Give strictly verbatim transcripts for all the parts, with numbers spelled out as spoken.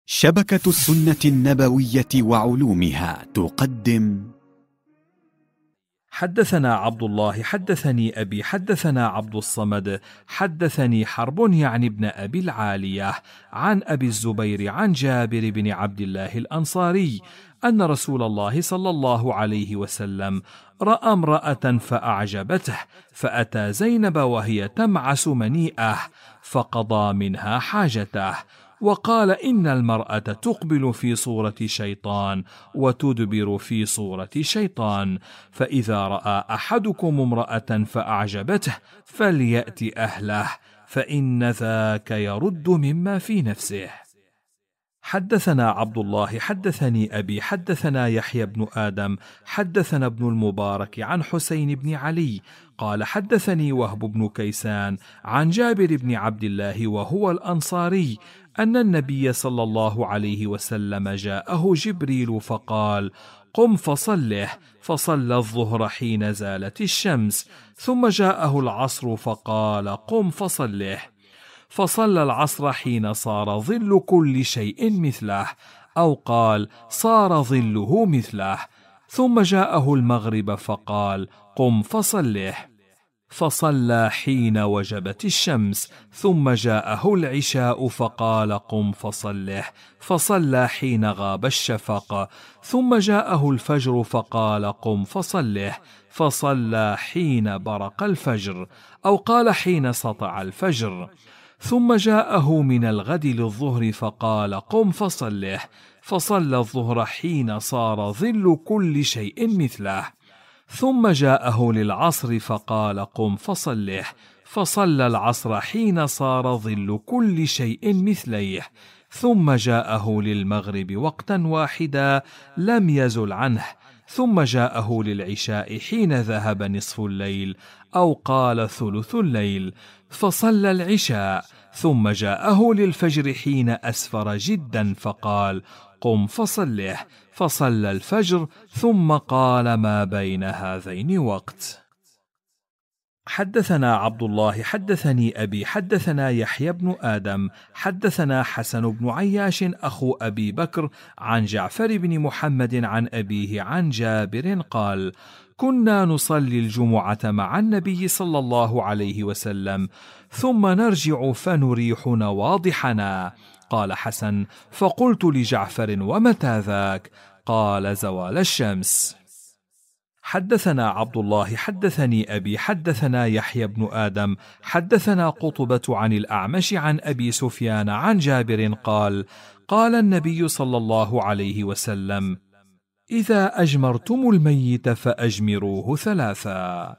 شبكة السنة النبوية وعلومها تقدم. حدثنا عبد الله حدثني أبي حدثنا عبد الصمد حدثني حرب يعني ابن أبي العالية عن أبي الزبير عن جابر بن عبد الله الأنصاري أن رسول الله صلى الله عليه وسلم رأى امرأة فأعجبته، فأتى زينب وهي تمعس منيئة فقضى منها حاجته، وقال: إن المرأة تقبل في صورة شيطان وتدبر في صورة شيطان، فإذا رأى أحدكم امرأة فأعجبته فليأت أهله، فإن ذاك يرد مما في نفسه. حدثنا عبد الله حدثني أبي حدثنا يحيى بن آدم حدثنا ابن المبارك عن حسين بن علي قال: حدثني وهب بن كيسان عن جابر بن عبد الله وهو الأنصاري أن النبي صلى الله عليه وسلم جاءه جبريل فقال: قم فصله، فصلى الظهر حين زالت الشمس، ثم جاءه العصر فقال: قم فصله، فصلى العصر حين صار ظل كل شيء مثله، أو قال: صار ظله مثله، ثم جاءه المغرب فقال: قم فصله، فصلى حين وجبت الشمس، ثم جاءه العشاء فقال: قم فصله، فصلى حين غاب الشفق، ثم جاءه الفجر فقال: قم فصله، فصلى حين برق الفجر، أو قال: حين سطع الفجر، ثم جاءه من الغد للظهر فقال: قم فصله، فصلى الظهر حين صار ظل كل شيء مثله، ثم جاءه للعصر فقال: قم فصله، فصلى العصر حين صار ظل كل شيء مثليه، ثم جاءه للمغرب وقتا واحدا لم يزل عنه، ثم جاءه للعشاء حين ذهب نصف الليل، أو قال ثلث الليل، فصلى العشاء، ثم جاءه للفجر حين أسفر جدا فقال: قم فصله، فصلى الفجر، ثم قال: ما بين هذين وقت. حدثنا عبد الله حدثني أبي حدثنا يحيى بن آدم حدثنا حسن بن عياش أخو أبي بكر عن جعفر بن محمد عن أبيه عن جابر قال: كنا نصلي الجمعة مع النبي صلى الله عليه وسلم، ثم نرجع فنريح نواضحنا. قال حسن: فقلت لجعفر: ومتى ذاك؟ قال: زوال الشمس. حدثنا عبد الله حدثني أبي حدثنا يحيى بن آدم حدثنا قطبة عن الأعمش عن أبي سفيان عن جابر قال: قال النبي صلى الله عليه وسلم: إذا أجمرتم الميت فأجمروه ثلاثا.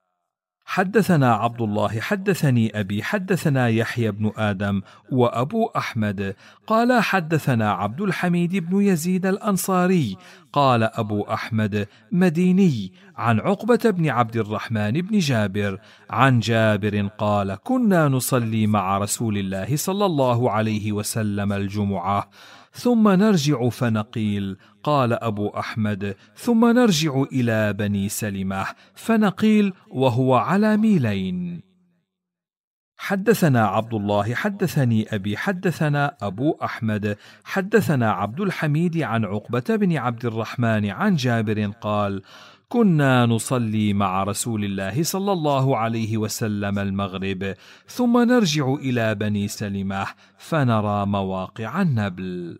حدثنا عبد الله حدثني أبي حدثنا يحيى بن آدم وأبو أحمد قال: حدثنا عبد الحميد بن يزيد الأنصاري قال أبو أحمد مديني عن عقبة بن عبد الرحمن بن جابر عن جابر قال: كنا نصلي مع رسول الله صلى الله عليه وسلم الجمعة، ثم نرجع فنقيل. قال أبو أحمد: ثم نرجع إلى بني سلمة فنقيل، وهو على ميلين. حدثنا عبد الله حدثني أبي حدثنا أبو أحمد حدثنا عبد الحميد عن عقبة بن عبد الرحمن عن جابر قال: كنا نصلي مع رسول الله صلى الله عليه وسلم المغرب، ثم نرجع إلى بني سلمة فنرى مواقع النبل.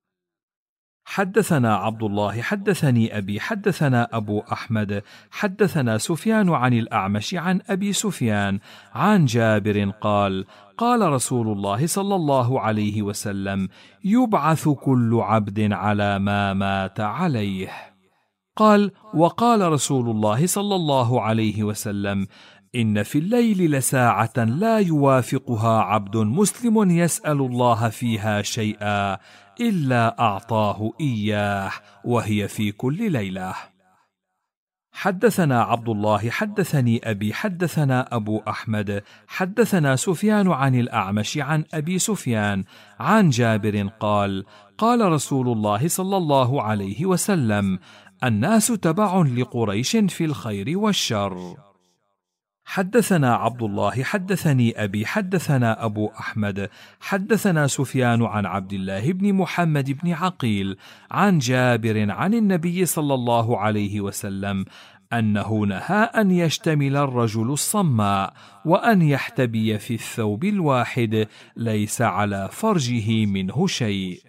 حدثنا عبد الله حدثني أبي حدثنا أبو أحمد حدثنا سفيان عن الأعمش عن أبي سفيان عن جابر قال: قال رسول الله صلى الله عليه وسلم: يبعث كل عبد على ما مات عليه. قال: وقال رسول الله صلى الله عليه وسلم: إن في الليل لساعة لا يوافقها عبد مسلم يسأل الله فيها شيئا إلا أعطاه إياه، وهي في كل ليلة. حدثنا عبد الله حدثني أبي حدثنا أبو أحمد حدثنا سفيان عن الأعمش عن أبي سفيان عن جابر قال: قال رسول الله صلى الله عليه وسلم: الناس تبع لقريش في الخير والشر. حدثنا عبد الله حدثني أبي حدثنا أبو أحمد حدثنا سفيان عن عبد الله بن محمد بن عقيل عن جابر عن النبي صلى الله عليه وسلم أنه نهى أن يشتمل الرجل الصماء وأن يحتبي في الثوب الواحد ليس على فرجه منه شيء.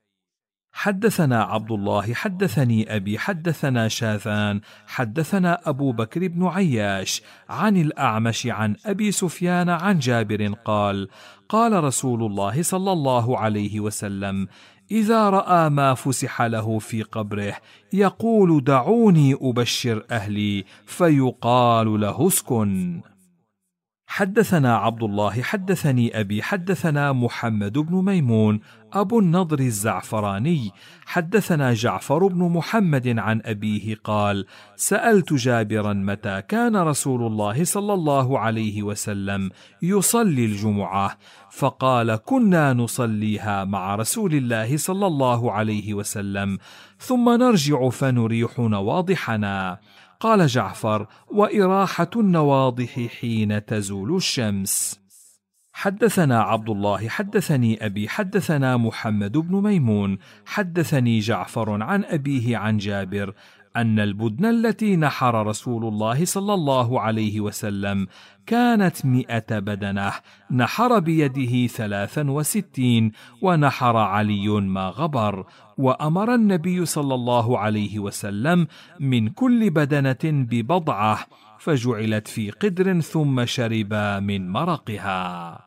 حدثنا عبد الله حدثني أبي حدثنا شاذان حدثنا أبو بكر بن عياش عن الأعمش عن أبي سفيان عن جابر قال: قال رسول الله صلى الله عليه وسلم: إذا رأى ما فسح له في قبره يقول: دعوني أبشر أهلي، فيقال له: اسكن. حدثنا عبد الله حدثني أبي حدثنا محمد بن ميمون أبو النضر الزعفراني حدثنا جعفر بن محمد عن أبيه قال: سألت جابرا متى كان رسول الله صلى الله عليه وسلم يصلي الجمعة، فقال: كنا نصليها مع رسول الله صلى الله عليه وسلم ثم نرجع فنريح نواضحنا. قال جعفر: وإراحة النواضح حين تزول الشمس. حدثنا عبد الله حدثني أبي حدثنا محمد بن ميمون حدثني جعفر عن أبيه عن جابر أن البدن التي نحر رسول الله صلى الله عليه وسلم كانت مئة بدنة، نحر بيده ثلاثا وستين، ونحر علي ما غبر. وأمر النبي صلى الله عليه وسلم من كل بدنة ببضعة، فجعلت في قدر ثم شربا من مرقها.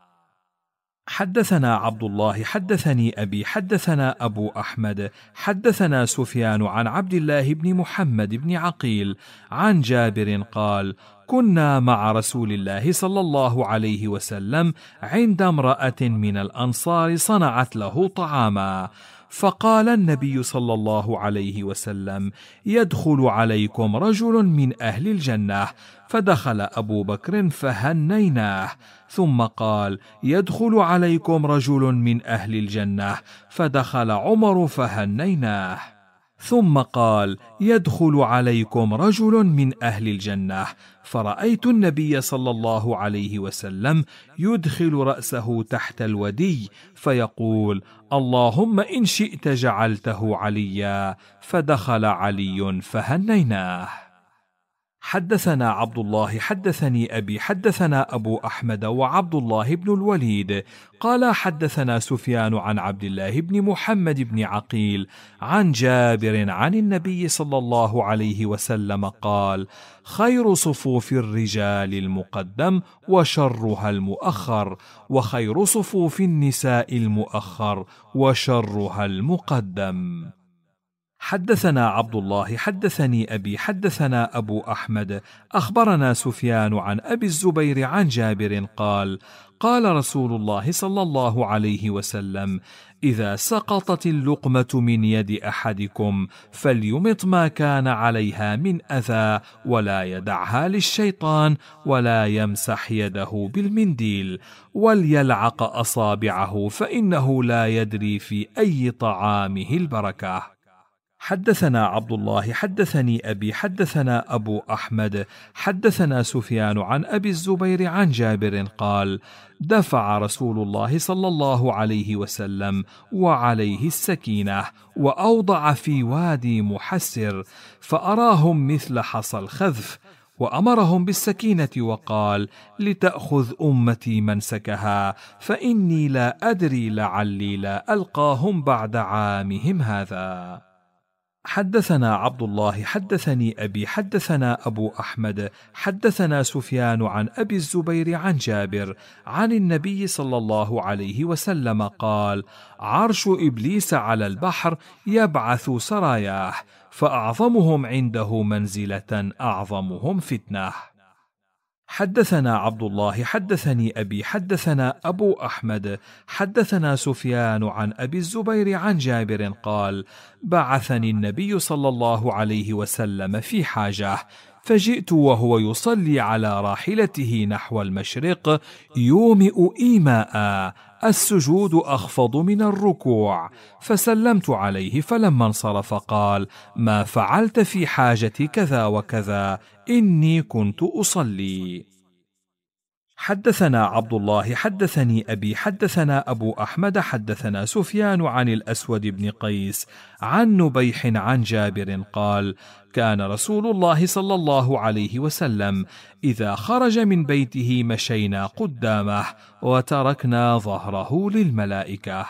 حدثنا عبد الله حدثني أبي حدثنا أبو أحمد حدثنا سفيان عن عبد الله بن محمد بن عقيل عن جابر قال: كنا مع رسول الله صلى الله عليه وسلم عند امرأة من الأنصار صنعت له طعاما، فقال النبي صلى الله عليه وسلم: يدخل عليكم رجل من أهل الجنة، فدخل أبو بكر فهنيناه، ثم قال: يدخل عليكم رجل من أهل الجنة، فدخل عمر فهنيناه، ثم قال: يدخل عليكم رجل من أهل الجنة، فرأيت النبي صلى الله عليه وسلم يدخل رأسه تحت الودي فيقول: اللهم إن شئت جعلته عليا، فدخل علي فهنيناه. حدثنا عبد الله حدثني أبي حدثنا أبو أحمد وعبد الله بن الوليد قال: حدثنا سفيان عن عبد الله بن محمد بن عقيل عن جابر عن النبي صلى الله عليه وسلم قال: خير صفوف الرجال المقدم وشرها المؤخر، وخير صفوف النساء المؤخر وشرها المقدم. حدثنا عبد الله حدثني أبي حدثنا أبو أحمد أخبرنا سفيان عن أبي الزبير عن جابر قال: قال رسول الله صلى الله عليه وسلم: إذا سقطت اللقمة من يد أحدكم فليمط ما كان عليها من أذى، ولا يدعها للشيطان، ولا يمسح يده بالمنديل، وليلعق أصابعه، فإنه لا يدري في أي طعامه البركة. حدثنا عبد الله حدثني أبي حدثنا أبو أحمد حدثنا سفيان عن أبي الزبير عن جابر قال: دفع رسول الله صلى الله عليه وسلم وعليه السكينة، وأوضع في وادي محسر، فأراهم مثل حصى الخذف، وأمرهم بالسكينة وقال: لتأخذ أمتي منسكها، فإني لا أدري لعلي لا ألقاهم بعد عامهم هذا. حدثنا عبد الله حدثني أبي حدثنا أبو أحمد حدثنا سفيان عن أبي الزبير عن جابر عن النبي صلى الله عليه وسلم قال: عرش إبليس على البحر يبعث سراياه، فأعظمهم عنده منزلة أعظمهم فتنة. حدثنا عبد الله حدثني أبي حدثنا أبو أحمد حدثنا سفيان عن أبي الزبير عن جابر قال: بعثني النبي صلى الله عليه وسلم في حاجة، فجئت وهو يصلي على راحلته نحو المشرق يومئ إيماء، السجود أخفض من الركوع، فسلمت عليه، فلما انصرف قال: ما فعلت في حاجتي كذا وكذا، إني كنت أصلي. حدثنا عبد الله حدثني أبي حدثنا أبو أحمد حدثنا سفيان عن الأسود بن قيس عن نبيح عن جابر قال: كان رسول الله صلى الله عليه وسلم إذا خرج من بيته مشينا قدامه وتركنا ظهره للملائكة.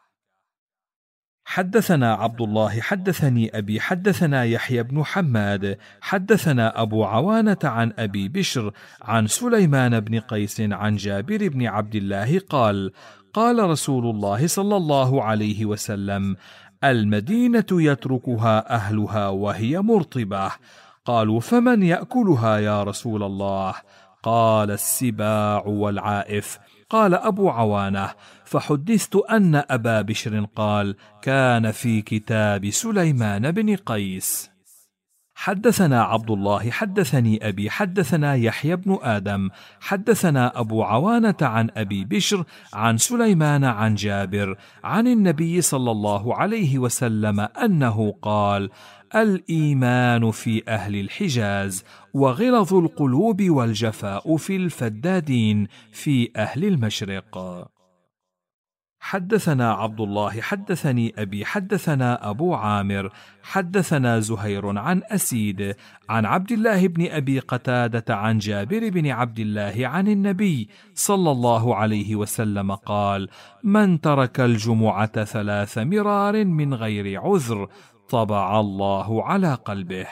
حدثنا عبد الله حدثني أبي حدثنا يحيى بن حماد حدثنا أبو عوانة عن أبي بشر عن سليمان بن قيس عن جابر بن عبد الله قال: قال رسول الله صلى الله عليه وسلم: المدينة يتركها أهلها وهي مرطبة. قالوا: فمن يأكلها يا رسول الله؟ قال: السباع والعائف. قال أبو عوانة: فحدثت أن أبا بشر قال: كان في كتاب سليمان بن قيس. حدثنا عبد الله حدثني أبي حدثنا يحيى بن آدم حدثنا أبو عوانة عن أبي بشر عن سليمان عن جابر عن النبي صلى الله عليه وسلم أنه قال: الإيمان في أهل الحجاز، وغلظ القلوب والجفاء في الفدادين في أهل المشرق. حدثنا عبد الله حدثني أبي حدثنا أبو عامر حدثنا زهير عن أسيد عن عبد الله بن أبي قتادة عن جابر بن عبد الله عن النبي صلى الله عليه وسلم قال: من ترك الجمعة ثلاث مرار من غير عذر طبع الله على قلبه.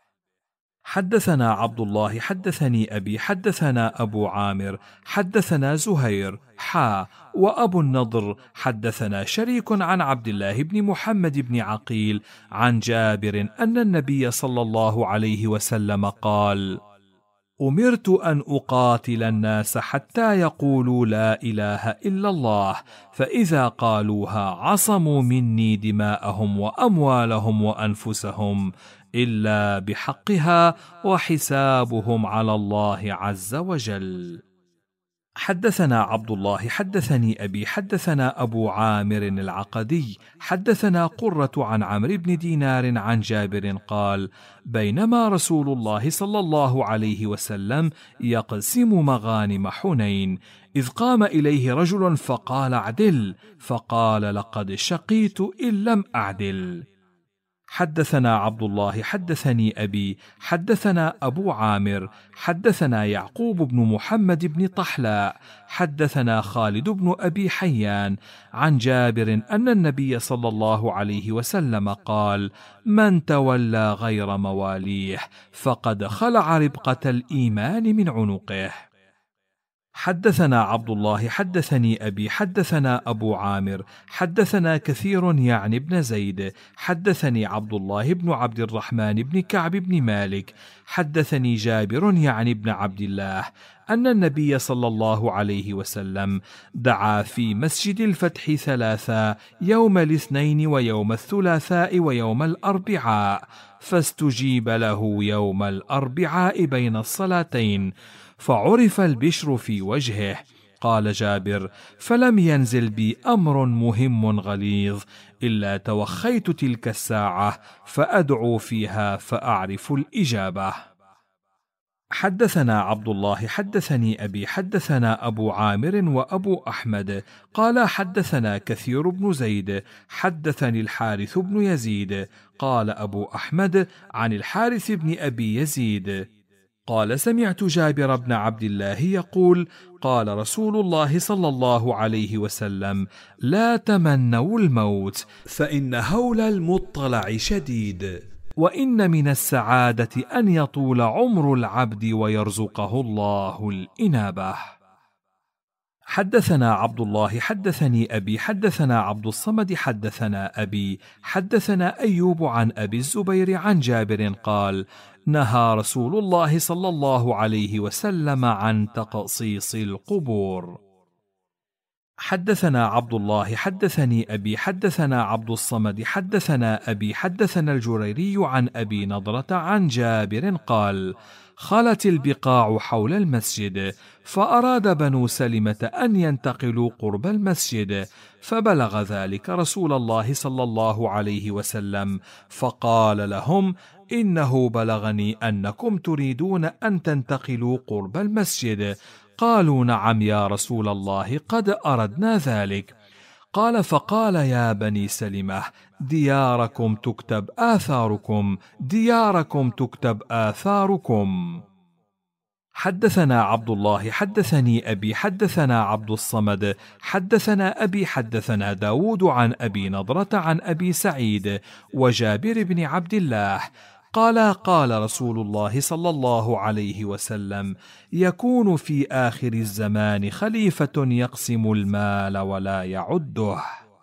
حدثنا عبد الله حدثني أبي حدثنا أبو عامر حدثنا زهير حا وأبو النضر حدثنا شريك عن عبد الله بن محمد بن عقيل عن جابر أن النبي صلى الله عليه وسلم قال: أمرت أن أقاتل الناس حتى يقولوا لا إله إلا الله، فإذا قالوها عصموا مني دماءهم وأموالهم وأنفسهم إلا بحقها، وحسابهم على الله عز وجل. حدثنا عبد الله حدثني أبي حدثنا أبو عامر العقدي حدثنا قرة عن عمرو بن دينار عن جابر قال: بينما رسول الله صلى الله عليه وسلم يقسم مغانم حنين، إذ قام إليه رجل فقال: اعدل، فقال: لقد شقيت إن لم أعدل. حدثنا عبد الله حدثني أبي حدثنا أبو عامر حدثنا يعقوب بن محمد بن طحلاء حدثنا خالد بن أبي حيان عن جابر أن النبي صلى الله عليه وسلم قال: من تولى غير مواليه فقد خلع ربقة الإيمان من عنقه. حدثنا عبد الله حدثني أبي حدثنا أبو عامر حدثنا كثير يعني ابن زيد حدثني عبد الله بن عبد الرحمن بن كعب بن مالك حدثني جابر يعني ابن عبد الله أن النبي صلى الله عليه وسلم دعا في مسجد الفتح ثلاثا يوم الاثنين ويوم الثلاثاء ويوم الأربعاء، فاستجيب له يوم الأربعاء بين الصلاتين، فعرف البشر في وجهه. قال جابر: فلم ينزل بي أمر مهم غليظ إلا توخيت تلك الساعة فأدعو فيها فأعرف الإجابة. حدثنا عبد الله حدثني أبي حدثنا أبو عامر وأبو أحمد قال: حدثنا كثير بن زيد حدثني الحارث بن يزيد قال أبو أحمد عن الحارث بن أبي يزيد قال: سمعت جابر بن عبد الله يقول: قال رسول الله صلى الله عليه وسلم: لا تمنوا الموت، فإن هول المطلع شديد، وإن من السعادة أن يطول عمر العبد ويرزقه الله الإنابة. حدثنا عبد الله حدثني أبي حدثنا عبد الصمد حدثنا أبي حدثنا أيوب عن أبي الزبير عن جابر قال: نهى رسول الله صلى الله عليه وسلم عن تقصيص القبور. حدثنا عبد الله حدثني أبي حدثنا عبد الصمد حدثنا أبي حدثنا الجريري عن أبي نضرة عن جابر قال: خلت البقاع حول المسجد، فأراد بنو سلمة أن ينتقلوا قرب المسجد، فبلغ ذلك رسول الله صلى الله عليه وسلم، فقال لهم: إنه بلغني أنكم تريدون أن تنتقلوا قرب المسجد. قالوا نعم يا رسول الله، قد أردنا ذلك. قال فقال يا بني سلمة دياركم تكتب آثاركم، دياركم تكتب آثاركم. حدثنا عبد الله حدثني أبي حدثنا عبد الصمد حدثنا أبي حدثنا داود عن أبي نضرة عن أبي سعيد وجابر بن عبد الله قال قال رسول الله صلى الله عليه وسلم: يكون في آخر الزمان خليفة يقسم المال ولا يعده.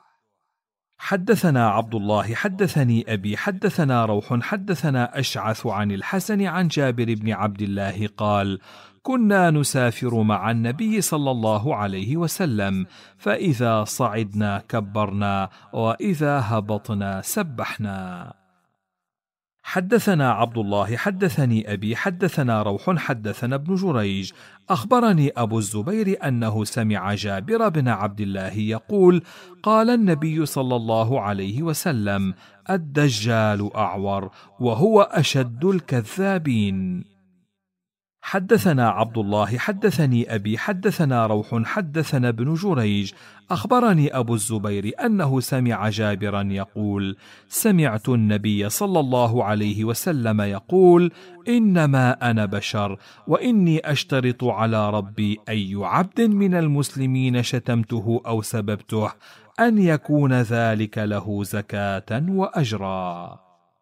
حدثنا عبد الله حدثني أبي حدثنا روح حدثنا أشعث عن الحسن عن جابر بن عبد الله قال: كنا نسافر مع النبي صلى الله عليه وسلم، فإذا صعدنا كبرنا وإذا هبطنا سبحنا. حدثنا عبد الله حدثني أبي حدثنا روح حدثنا ابن جريج أخبرني أبو الزبير أنه سمع جابر بن عبد الله يقول: قال النبي صلى الله عليه وسلم: الدجال أعور وهو أشد الكذابين. حدثنا عبد الله حدثني أبي حدثنا روح حدثنا ابن جريج أخبرني أبو الزبير أنه سمع جابرا يقول: سمعت النبي صلى الله عليه وسلم يقول: إنما أنا بشر، وإني أشترط على ربي أي عبد من المسلمين شتمته أو سببته أن يكون ذلك له زكاة وأجرا.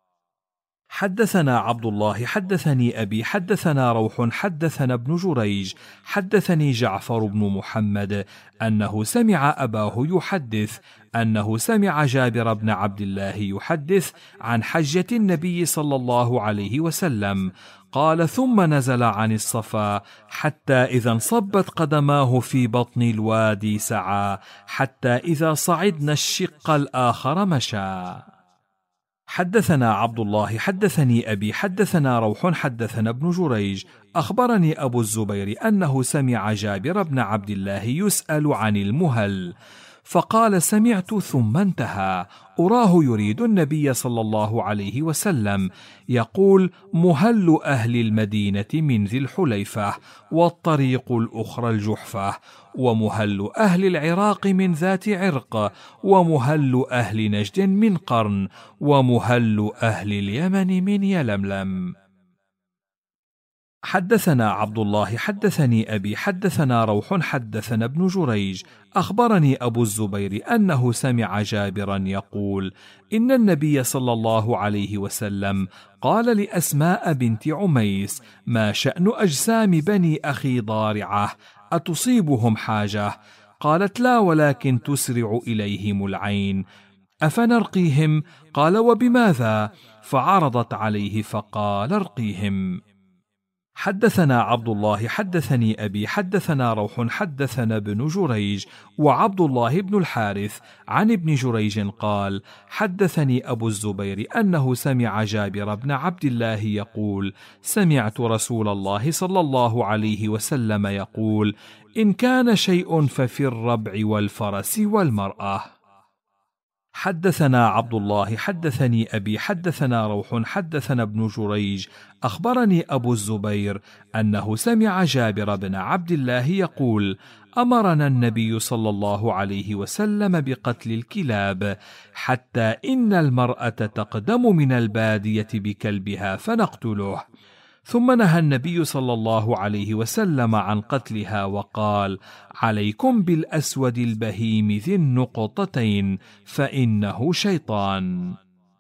حدثنا عبد الله حدثني أبي حدثنا روح حدثنا ابن جريج حدثني جعفر بن محمد أنه سمع أباه يحدث أنه سمع جابر بن عبد الله يحدث عن حجة النبي صلى الله عليه وسلم قال: ثم نزل عن الصفا حتى إذا انصبت قدماه في بطن الوادي سعى، حتى إذا صعدنا الشق الآخر مشى. حدثنا عبد الله حدثني أبي حدثنا روح حدثنا ابن جريج أخبرني أبو الزبير أنه سمع جابر بن عبد الله يسأل عن المهل فقال: سمعت ثم انتهى، أراه يريد النبي صلى الله عليه وسلم يقول: مهل أهل المدينة من ذي الحليفة، والطريق الأخرى الجحفة، ومهل أهل العراق من ذات عرق، ومهل أهل نجد من قرن، ومهل أهل اليمن من يلملم. حدثنا عبد الله حدثني أبي حدثنا روح حدثنا ابن جريج أخبرني أبو الزبير أنه سمع جابرا يقول: إن النبي صلى الله عليه وسلم قال لأسماء بنت عميس: ما شأن أجسام بني أخي ضارعة؟ أتصيبهم حاجة؟ قالت: لا، ولكن تسرع إليهم العين. أفنرقيهم؟ قال: وبماذا؟ فعرضت عليه فقال: ارقيهم. حدثنا عبد الله حدثني أبي حدثنا روح حدثنا ابن جريج وعبد الله بن الحارث عن ابن جريج قال: حدثني أبو الزبير أنه سمع جابر بن عبد الله يقول: سمعت رسول الله صلى الله عليه وسلم يقول: إن كان شيء ففي الربع والفرس والمرأة. حدثنا عبد الله حدثني أبي حدثنا روح حدثنا ابن جريج أخبرني أبو الزبير أنه سمع جابر بن عبد الله يقول: أمرنا النبي صلى الله عليه وسلم بقتل الكلاب، حتى إن المرأة تقدم من البادية بكلبها فنقتله. ثم نهى النبي صلى الله عليه وسلم عن قتلها وقال: عليكم بالأسود البهيم ذي النقطتين فإنه شيطان.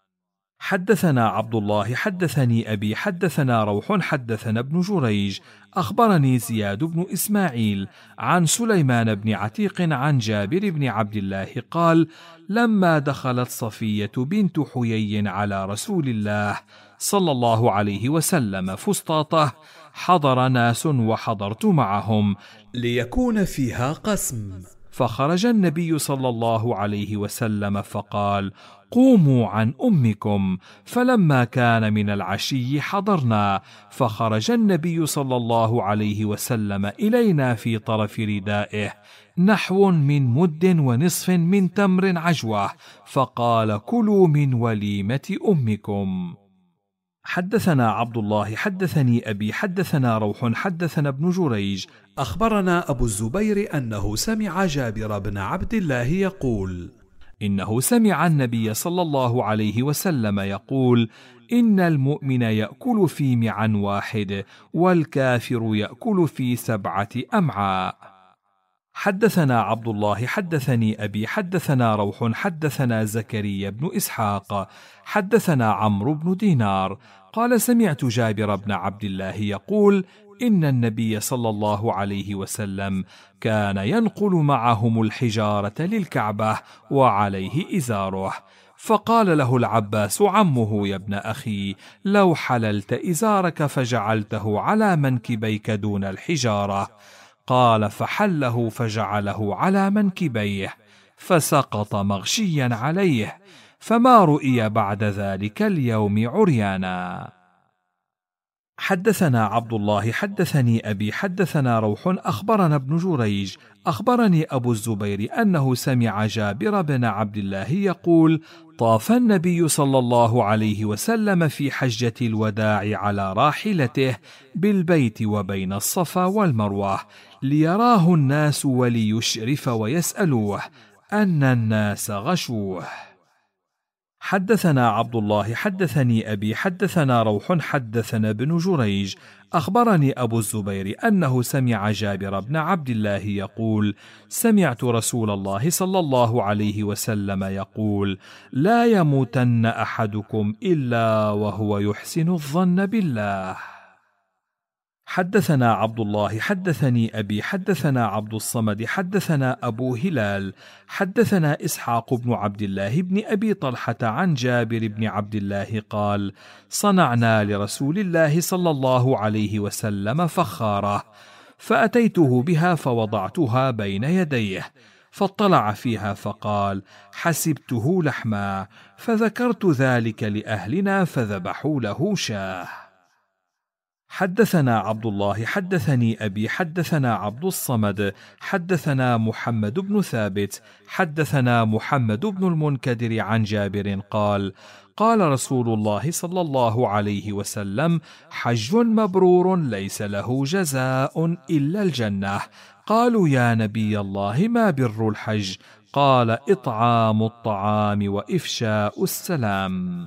حدثنا عبد الله حدثني أبي حدثنا روح حدثنا ابن جريج أخبرني زياد بن إسماعيل عن سليمان بن عتيق عن جابر بن عبد الله قال: لما دخلت صفية بنت حيي على رسول الله صلى الله عليه وسلم فسطاطه حضر ناس وحضرت معهم ليكون فيها قسم، فخرج النبي صلى الله عليه وسلم فقال: قوموا عن أمكم. فلما كان من العشي حضرنا، فخرج النبي صلى الله عليه وسلم إلينا في طرف ردائه نحو من مد ونصف من تمر عجوة، فقال: كلوا من وليمة أمكم. حدثنا عبد الله حدثني أبي حدثنا روح حدثنا ابن جريج أخبرنا أبو الزبير أنه سمع جابر بن عبد الله يقول: إنه سمع النبي صلى الله عليه وسلم يقول: إن المؤمن يأكل في معا واحد والكافر يأكل في سبعة أمعاء. حدثنا عبد الله حدثني أبي حدثنا روح حدثنا زكريا بن إسحاق حدثنا عمرو بن دينار قال: سمعت جابر بن عبد الله يقول: إن النبي صلى الله عليه وسلم كان ينقل معهم الحجارة للكعبة وعليه إزاره، فقال له العباس عمه: يا ابن أخي، لو حللت إزارك فجعلته على منكبيك دون الحجارة. قال: فحله فجعله على منكبيه فسقط مغشيا عليه، فما رؤي بعد ذلك اليوم عريانا. حدثنا عبد الله حدثني أبي حدثنا روح أخبرنا ابن جريج أخبرني أبو الزبير أنه سمع جابر بن عبد الله يقول: طاف النبي صلى الله عليه وسلم في حجة الوداع على راحلته بالبيت وبين الصفا والمروة ليراه الناس وليشرف ويسألوه أن الناس غشوه. حدثنا عبد الله حدثني أبي حدثنا روح حدثنا ابن جريج أخبرني أبو الزبير أنه سمع جابر بن عبد الله يقول: سمعت رسول الله صلى الله عليه وسلم يقول: لا يموتن أحدكم إلا وهو يحسن الظن بالله. حدثنا عبد الله حدثني أبي حدثنا عبد الصمد حدثنا أبو هلال حدثنا إسحاق بن عبد الله بن أبي طلحة عن جابر بن عبد الله قال: صنعنا لرسول الله صلى الله عليه وسلم فخارة، فأتيته بها فوضعتها بين يديه، فاطلع فيها فقال: حسبته لحما، فذكرت ذلك لأهلنا فذبحوا له شاه. حدثنا عبد الله حدثني أبي حدثنا عبد الصمد حدثنا محمد بن ثابت حدثنا محمد بن المنكدر عن جابر قال: قال رسول الله صلى الله عليه وسلم: حج مبرور ليس له جزاء إلا الجنة. قالوا: يا نبي الله، ما بر الحج؟ قال: إطعام الطعام وإفشاء السلام.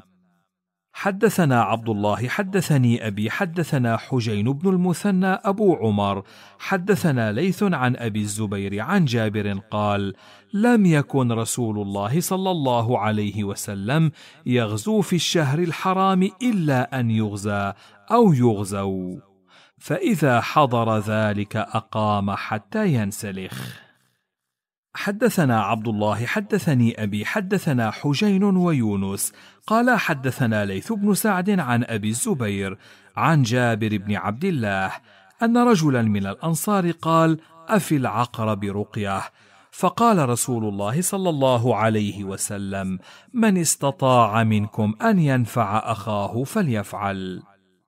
حدثنا عبد الله حدثني أبي حدثنا حجين بن المثنى أبو عمر حدثنا ليث عن أبي الزبير عن جابر قال: لم يكن رسول الله صلى الله عليه وسلم يغزو في الشهر الحرام إلا أن يغزى أو يغزوا، فإذا حضر ذلك أقام حتى ينسلخ. حدثنا عبد الله حدثني أبي حدثنا حجين ويونس قال: حدثنا ليث بن سعد عن أبي الزبير عن جابر بن عبد الله أن رجلا من الأنصار قال: أفي العقرب رقية؟ فقال رسول الله صلى الله عليه وسلم: من استطاع منكم أن ينفع أخاه فليفعل.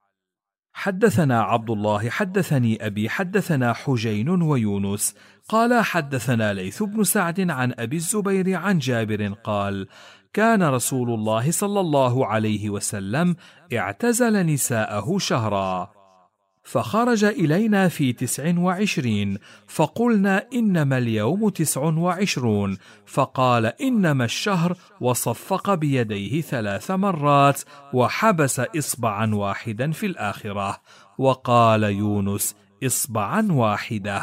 حدثنا عبد الله حدثني أبي حدثنا حجين ويونس قال: حدثنا ليث بن سعد عن أبي الزبير عن جابر قال: كان رسول الله صلى الله عليه وسلم اعتزل نساءه شهرا، فخرج إلينا في تسع وعشرين، فقلنا: إنما اليوم تسع وعشرون، فقال: إنما الشهر، وصفق بيديه ثلاث مرات وحبس إصبعا واحدا في الآخرة، وقال يونس: إصبعا واحدة.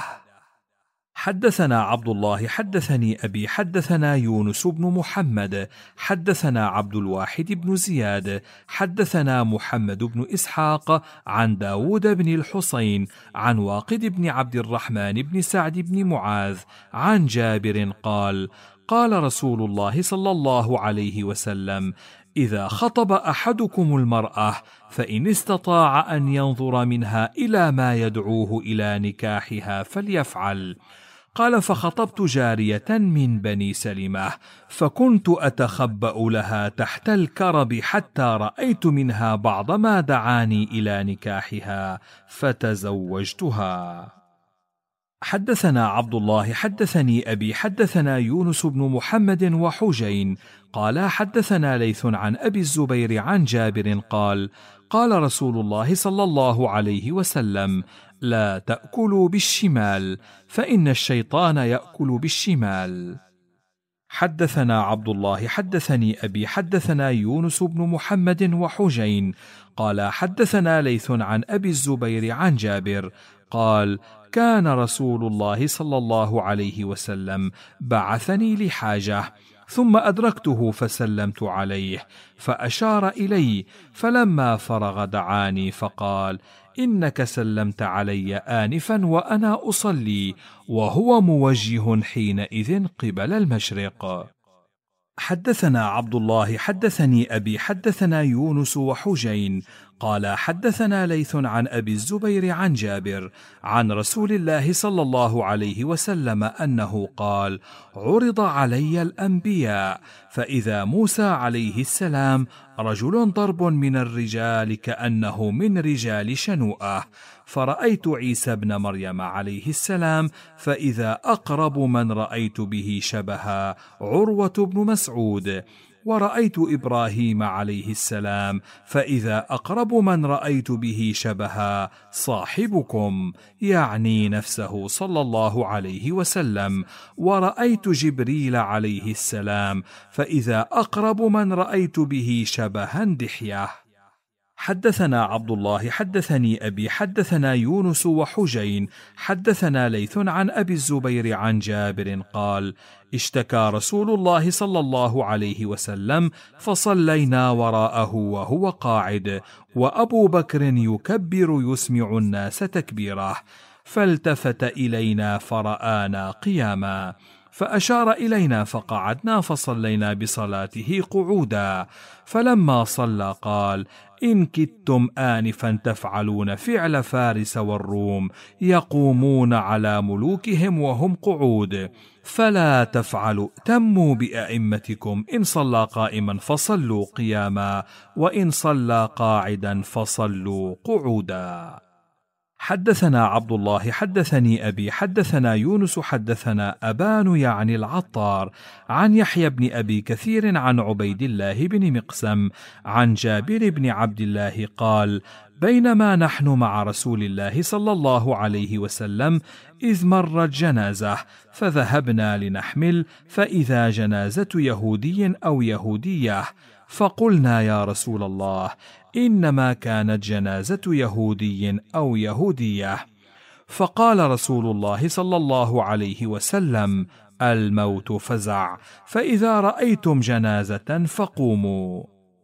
حدثنا عبد الله حدثني أبي حدثنا يونس بن محمد حدثنا عبد الواحد بن زياد حدثنا محمد بن إسحاق عن داود بن الحصين عن واقد بن عبد الرحمن بن سعد بن معاذ عن جابر قال: قال رسول الله صلى الله عليه وسلم: إذا خطب أحدكم المرأة فإن استطاع أن ينظر منها إلى ما يدعوه إلى نكاحها فليفعل. قال: فخطبت جارية من بني سلمة، فكنت أتخبأ لها تحت الكرب حتى رأيت منها بعض ما دعاني إلى نكاحها فتزوجتها. حدثنا عبد الله حدثني أبي حدثنا يونس بن محمد وحجين قال: حدثنا ليث عن أبي الزبير عن جابر قال: قال رسول الله صلى الله عليه وسلم: لا تأكلوا بالشمال، فإن الشيطان يأكل بالشمال. حدثنا عبد الله حدثني أبي حدثنا يونس بن محمد وحجين قال حدثنا ليث عن أبي الزبير عن جابر قال: كان رسول الله صلى الله عليه وسلم بعثني لحاجة، ثم أدركته فسلمت عليه فأشار إلي، فلما فرغ دعاني فقال: إنك سلمت علي آنفا وأنا أصلي، وهو موجه حينئذ قبل المشرق. حدثنا عبد الله حدثني أبي حدثنا يونس وحجين قال حدثنا ليث عن أبي الزبير عن جابر عن رسول الله صلى الله عليه وسلم أنه قال: عرض علي الأنبياء، فإذا موسى عليه السلام رجل ضرب من الرجال كأنه من رجال شنوءة، فرأيت عيسى بن مريم عليه السلام، فإذا أقرب من رأيت به شبها عروة بن مسعود، ورأيت إبراهيم عليه السلام، فإذا أقرب من رأيت به شبها صاحبكم، يعني نفسه صلى الله عليه وسلم، ورأيت جبريل عليه السلام، فإذا أقرب من رأيت به شبها دحية. حدثنا عبد الله حدثني أبي حدثنا يونس وحجين حدثنا ليث عن أبي الزبير عن جابر قال: اشتكى رسول الله صلى الله عليه وسلم، فصلينا وراءه وهو قاعد، وأبو بكر يكبر يسمع الناس تكبيره، فالتفت إلينا فرآنا قياما، فأشار إلينا فقعدنا فصلينا بصلاته قعودا، فلما صلى قال: إن كدتم آنفا تفعلون فعل فارس والروم، يقومون على ملوكهم وهم قعود، فلا تفعلوا، تموا بأئمتكم، إن صلى قائما فصلوا قياما، وإن صلى قاعدا فصلوا قعودا. حدثنا عبد الله حدثني أبي حدثنا يونس حدثنا أبان يعني العطار عن يحيى بن أبي كثير عن عبيد الله بن مقسم عن جابر بن عبد الله قال: بينما نحن مع رسول الله صلى الله عليه وسلم إذ مرت جنازة، فذهبنا لنحمل، فإذا جنازة يهودي أو يهودية، فقلنا: يا رسول الله، إنما كانت جنازة يهودي أو يهودية. فقال رسول الله صلى الله عليه وسلم: الموت فزع، فإذا رأيتم جنازة فقوموا.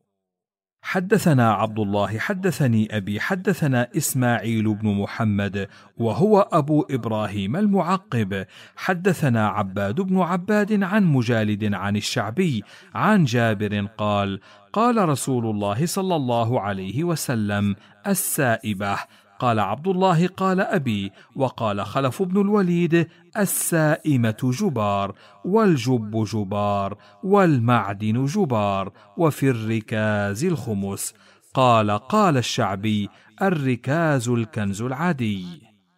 حدثنا عبد الله حدثني أبي حدثنا إسماعيل بن محمد وهو أبو إبراهيم المعقب حدثنا عباد بن عباد عن مجالد عن الشعبي عن جابر قال: قال رسول الله صلى الله عليه وسلم: السائبة. قال عبد الله: قال أبي. وقال خلف بن الوليد: السائمة جبار، والجب جبار، والمعدن جبار، وفي الركاز الخمس. قال قال الشعبي: الركاز الكنز العادي.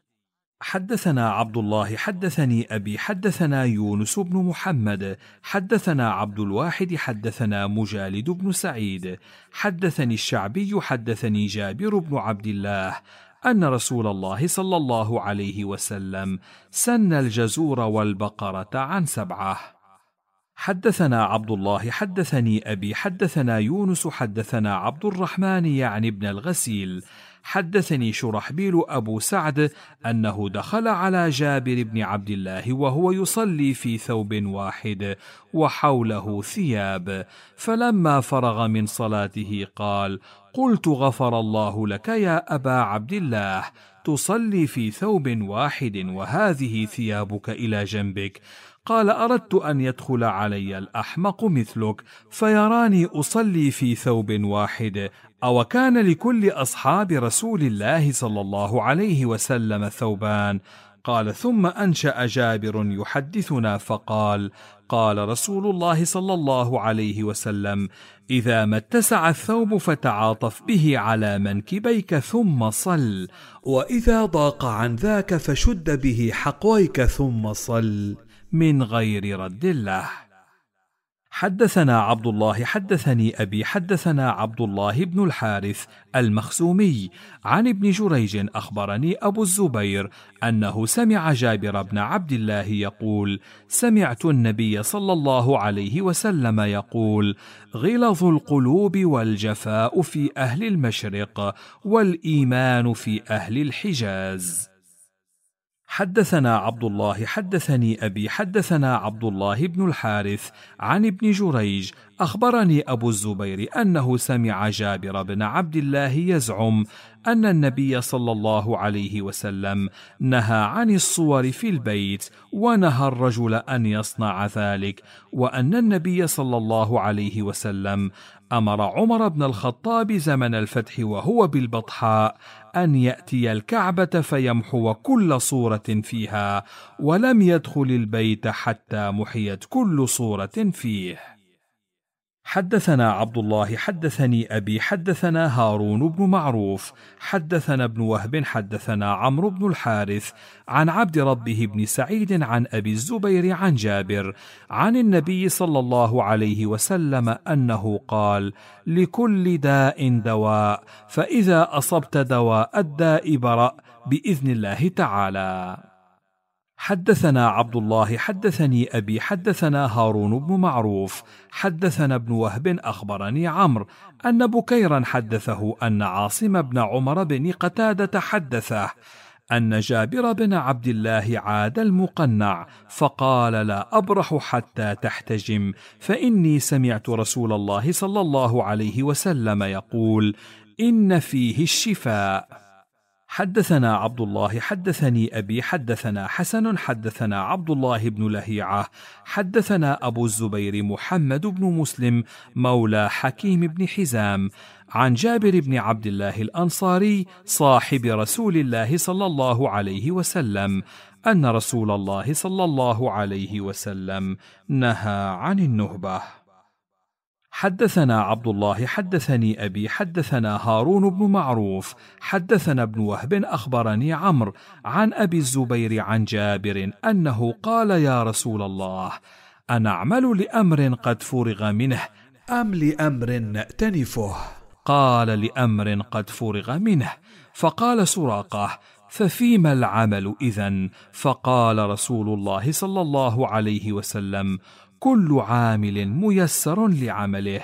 حدثنا عبد الله حدثني أبي حدثنا يونس بن محمد حدثنا عبد الواحد حدثنا مجالد بن سعيد حدثني الشعبي حدثني جابر بن عبد الله أن رسول الله صلى الله عليه وسلم سن الجزور والبقرة عن سبعة. حدثنا عبد الله حدثني أبي حدثنا يونس حدثنا عبد الرحمن يعني ابن الغسيل حدثني شرحبيل أبو سعد أنه دخل على جابر بن عبد الله وهو يصلي في ثوب واحد وحوله ثياب، فلما فرغ من صلاته قال: قلت: غفر الله لك يا أبا عبد الله، تصلي في ثوب واحد وهذه ثيابك إلى جنبك. قال: أردت أن يدخل علي الأحمق مثلك فيراني أصلي في ثوب واحد، أو كان لكل أصحاب رسول الله صلى الله عليه وسلم ثوبان؟ قال: ثم أنشأ جابر يحدثنا فقال: قال رسول الله صلى الله عليه وسلم: إذا ما اتسع الثوب فتعاطف به على منكبيك ثم صل، وإذا ضاق عن ذاك فشد به حقويك ثم صل، من غير رد له. حدثنا عبد الله حدثني أبي حدثنا عبد الله بن الحارث المخزومي عن ابن جريج أخبرني أبو الزبير أنه سمع جابر بن عبد الله يقول: سمعت النبي صلى الله عليه وسلم يقول: غلظ القلوب والجفاء في أهل المشرق والإيمان في أهل الحجاز. حدثنا عبد الله حدثني أبي حدثنا عبد الله بن الحارث عن ابن جريج أخبرني أبو الزبير أنه سمع جابر بن عبد الله يزعم أن النبي صلى الله عليه وسلم نهى عن الصور في البيت ونهى الرجل أن يصنع ذلك، وأن النبي صلى الله عليه وسلم أمر عمر بن الخطاب زمن الفتح وهو بالبطحاء أن يأتي الكعبة فيمحو كل صورة فيها، ولم يدخل البيت حتى محيت كل صورة فيه. حدثنا عبد الله حدثني أبي حدثنا هارون بن معروف حدثنا ابن وهب حدثنا عمرو بن الحارث عن عبد ربه بن سعيد عن أبي الزبير عن جابر عن النبي صلى الله عليه وسلم أنه قال: لكل داء دواء، فإذا أصبت دواء الداء برأ بإذن الله تعالى. حدثنا عبد الله حدثني أبي حدثنا هارون بن معروف حدثنا ابن وهب أخبرني عمرو أن بكيرا حدثه أن عاصم بن عمر بن قتادة حدثه أن جابر بن عبد الله عاد المقنع فقال: لا أبرح حتى تحتجم، فإني سمعت رسول الله صلى الله عليه وسلم يقول: إن فيه الشفاء. حدثنا عبد الله حدثني أبي حدثنا حسن حدثنا عبد الله بن لهيعة حدثنا أبو الزبير محمد بن مسلم مولى حكيم بن حزام عن جابر بن عبد الله الأنصاري صاحب رسول الله صلى الله عليه وسلم أن رسول الله صلى الله عليه وسلم نهى عن النهبة. حدثنا عبد الله حدثني أبي حدثنا هارون بن معروف حدثنا ابن وهب أخبرني عمرو عن أبي الزبير عن جابر أنه قال: يا رسول الله، أنعمل لأمر قد فرغ منه أم لأمر نأتنفه؟ قال: لأمر قد فرغ منه. فقال سراقة: ففيما العمل إذن؟ فقال رسول الله صلى الله عليه وسلم: كل عامل ميسر لعمله.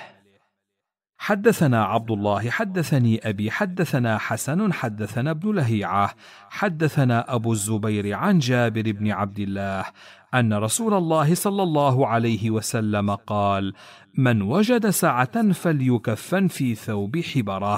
حدثنا عبد الله حدثني أبي حدثنا حسن حدثنا ابن لهيعة حدثنا أبو الزبير عن جابر بن عبد الله أن رسول الله صلى الله عليه وسلم قال: من وجد سعة فليكفن في ثوب حبره.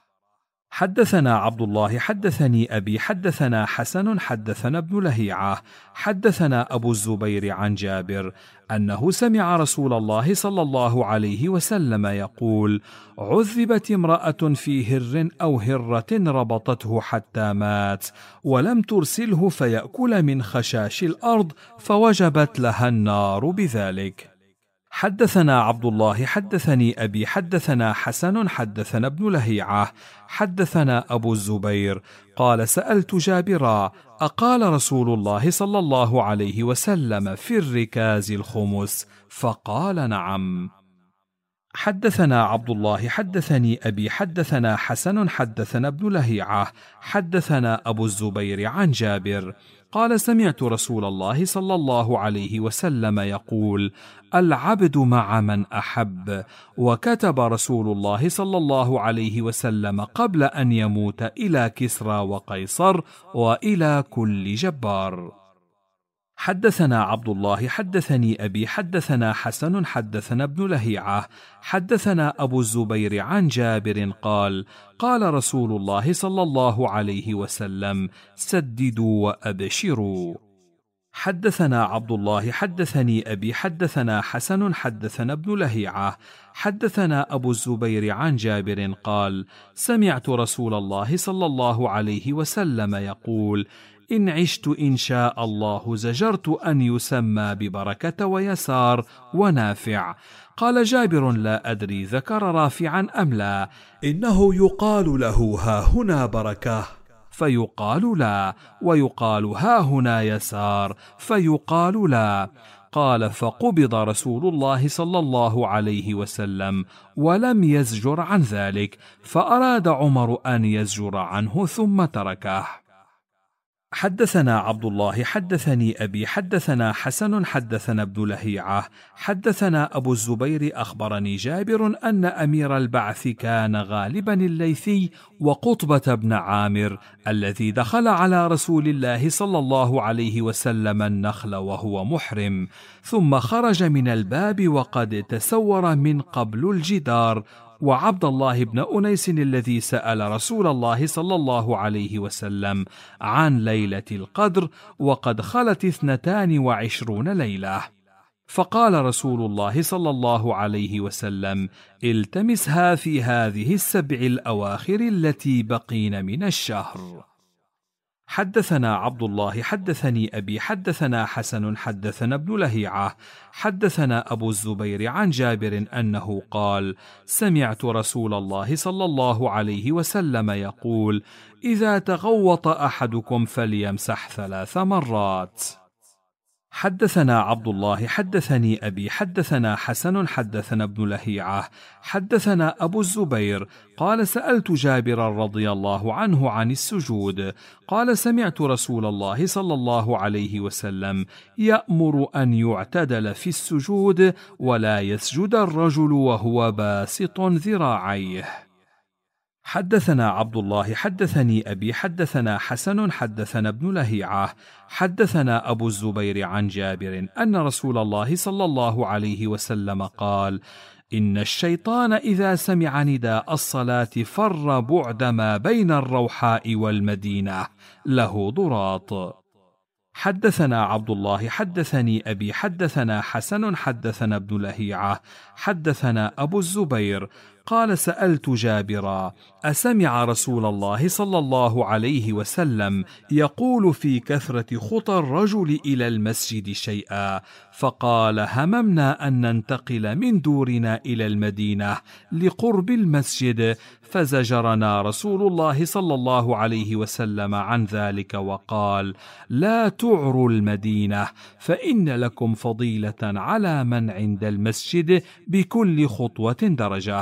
حدثنا عبد الله حدثني أبي حدثنا حسن حدثنا ابن لهيعة حدثنا أبو الزبير عن جابر أنه سمع رسول الله صلى الله عليه وسلم يقول: عذبت امرأة في هر أو هرة ربطته حتى مات ولم ترسله فيأكل من خشاش الأرض فوجبت لها النار بذلك. حدثنا عبد الله حدثني أبي حدثنا حسن حدثنا ابن لهيعة حدثنا أبو الزبير قال: سألت جابرا: أقال رسول الله صلى الله عليه وسلم في الركاز الخمس؟ فقال: نعم. حدثنا عبد الله حدثني أبي حدثنا حسن حدثنا ابن لهيعة حدثنا أبو الزبير عن جابر قال: سمعت رسول الله صلى الله عليه وسلم يقول: العبد مع من أحب. وكتب رسول الله صلى الله عليه وسلم قبل أن يموت إلى كسرى وقيصر وإلى كل جبار. حدثنا عبد الله حدثني أبي حدثنا حسن حدثنا ابن لهيعة حدثنا أبو الزبير عن جابر قال: قال رسول الله صلى الله عليه وسلم: سددوا وأبشروا. حدثنا عبد الله حدثني أبي حدثنا حسن حدثنا ابن لهيعة حدثنا أبو الزبير عن جابر قال: سمعت رسول الله صلى الله عليه وسلم يقول: إن عشت إن شاء الله زجرت أن يسمى ببركة ويسار ونافع. قال جابر: لا أدري ذكر رافعا أم لا. إنه يقال له ها هنا بركة فيقال لا، ويقال ها هنا يسار فيقال لا. قال: فقبض رسول الله صلى الله عليه وسلم ولم يزجر عن ذلك، فأراد عمر أن يزجر عنه ثم تركه. حدثنا عبد الله حدثني أبي حدثنا حسن حدثنا ابن لهيعة حدثنا أبو الزبير أخبرني جابر أن أمير البعث كان غالبا الليثي وقطبة بن عامر الذي دخل على رسول الله صلى الله عليه وسلم النخل وهو محرم، ثم خرج من الباب وقد تسور من قبل الجدار، وعبد الله بن أنيس الذي سأل رسول الله صلى الله عليه وسلم عن ليلة القدر وقد خلت اثنتان وعشرون ليلة، فقال رسول الله صلى الله عليه وسلم: التمسها في هذه السبع الأواخر التي بقين من الشهر. حدثنا عبد الله حدثني أبي حدثنا حسن حدثنا ابن لهيعة حدثنا أبو الزبير عن جابر أنه قال: سمعت رسول الله صلى الله عليه وسلم يقول: إذا تغوط أحدكم فليمسح ثلاث مرات. حدثنا عبد الله حدثني أبي حدثنا حسن حدثنا ابن لهيعة حدثنا أبو الزبير قال: سألت جابر رضي الله عنه عن السجود، قال: سمعت رسول الله صلى الله عليه وسلم يأمر أن يعتدل في السجود ولا يسجد الرجل وهو باسط ذراعيه. حدثنا عبد الله حدثني أبي حدثنا حسن حدثنا ابن لهيعة حدثنا أبو الزبير عن جابر أن رسول الله صلى الله عليه وسلم قال: إن الشيطان إذا سمع نداء الصلاة فر بعد ما بين الروحاء والمدينة، له ضراط. حدثنا عبد الله حدثني أبي حدثنا حسن حدثنا ابن لهيعة حدثنا أبو الزبير قال: سألت جابرا: أسمع رسول الله صلى الله عليه وسلم يقول في كثرة خطى الرجل إلى المسجد شيئا؟ فقال: هممنا أن ننتقل من دورنا إلى المدينة لقرب المسجد، فزجرنا رسول الله صلى الله عليه وسلم عن ذلك وقال: لا تعروا المدينة، فإن لكم فضيلة على من عند المسجد بكل خطوة درجة.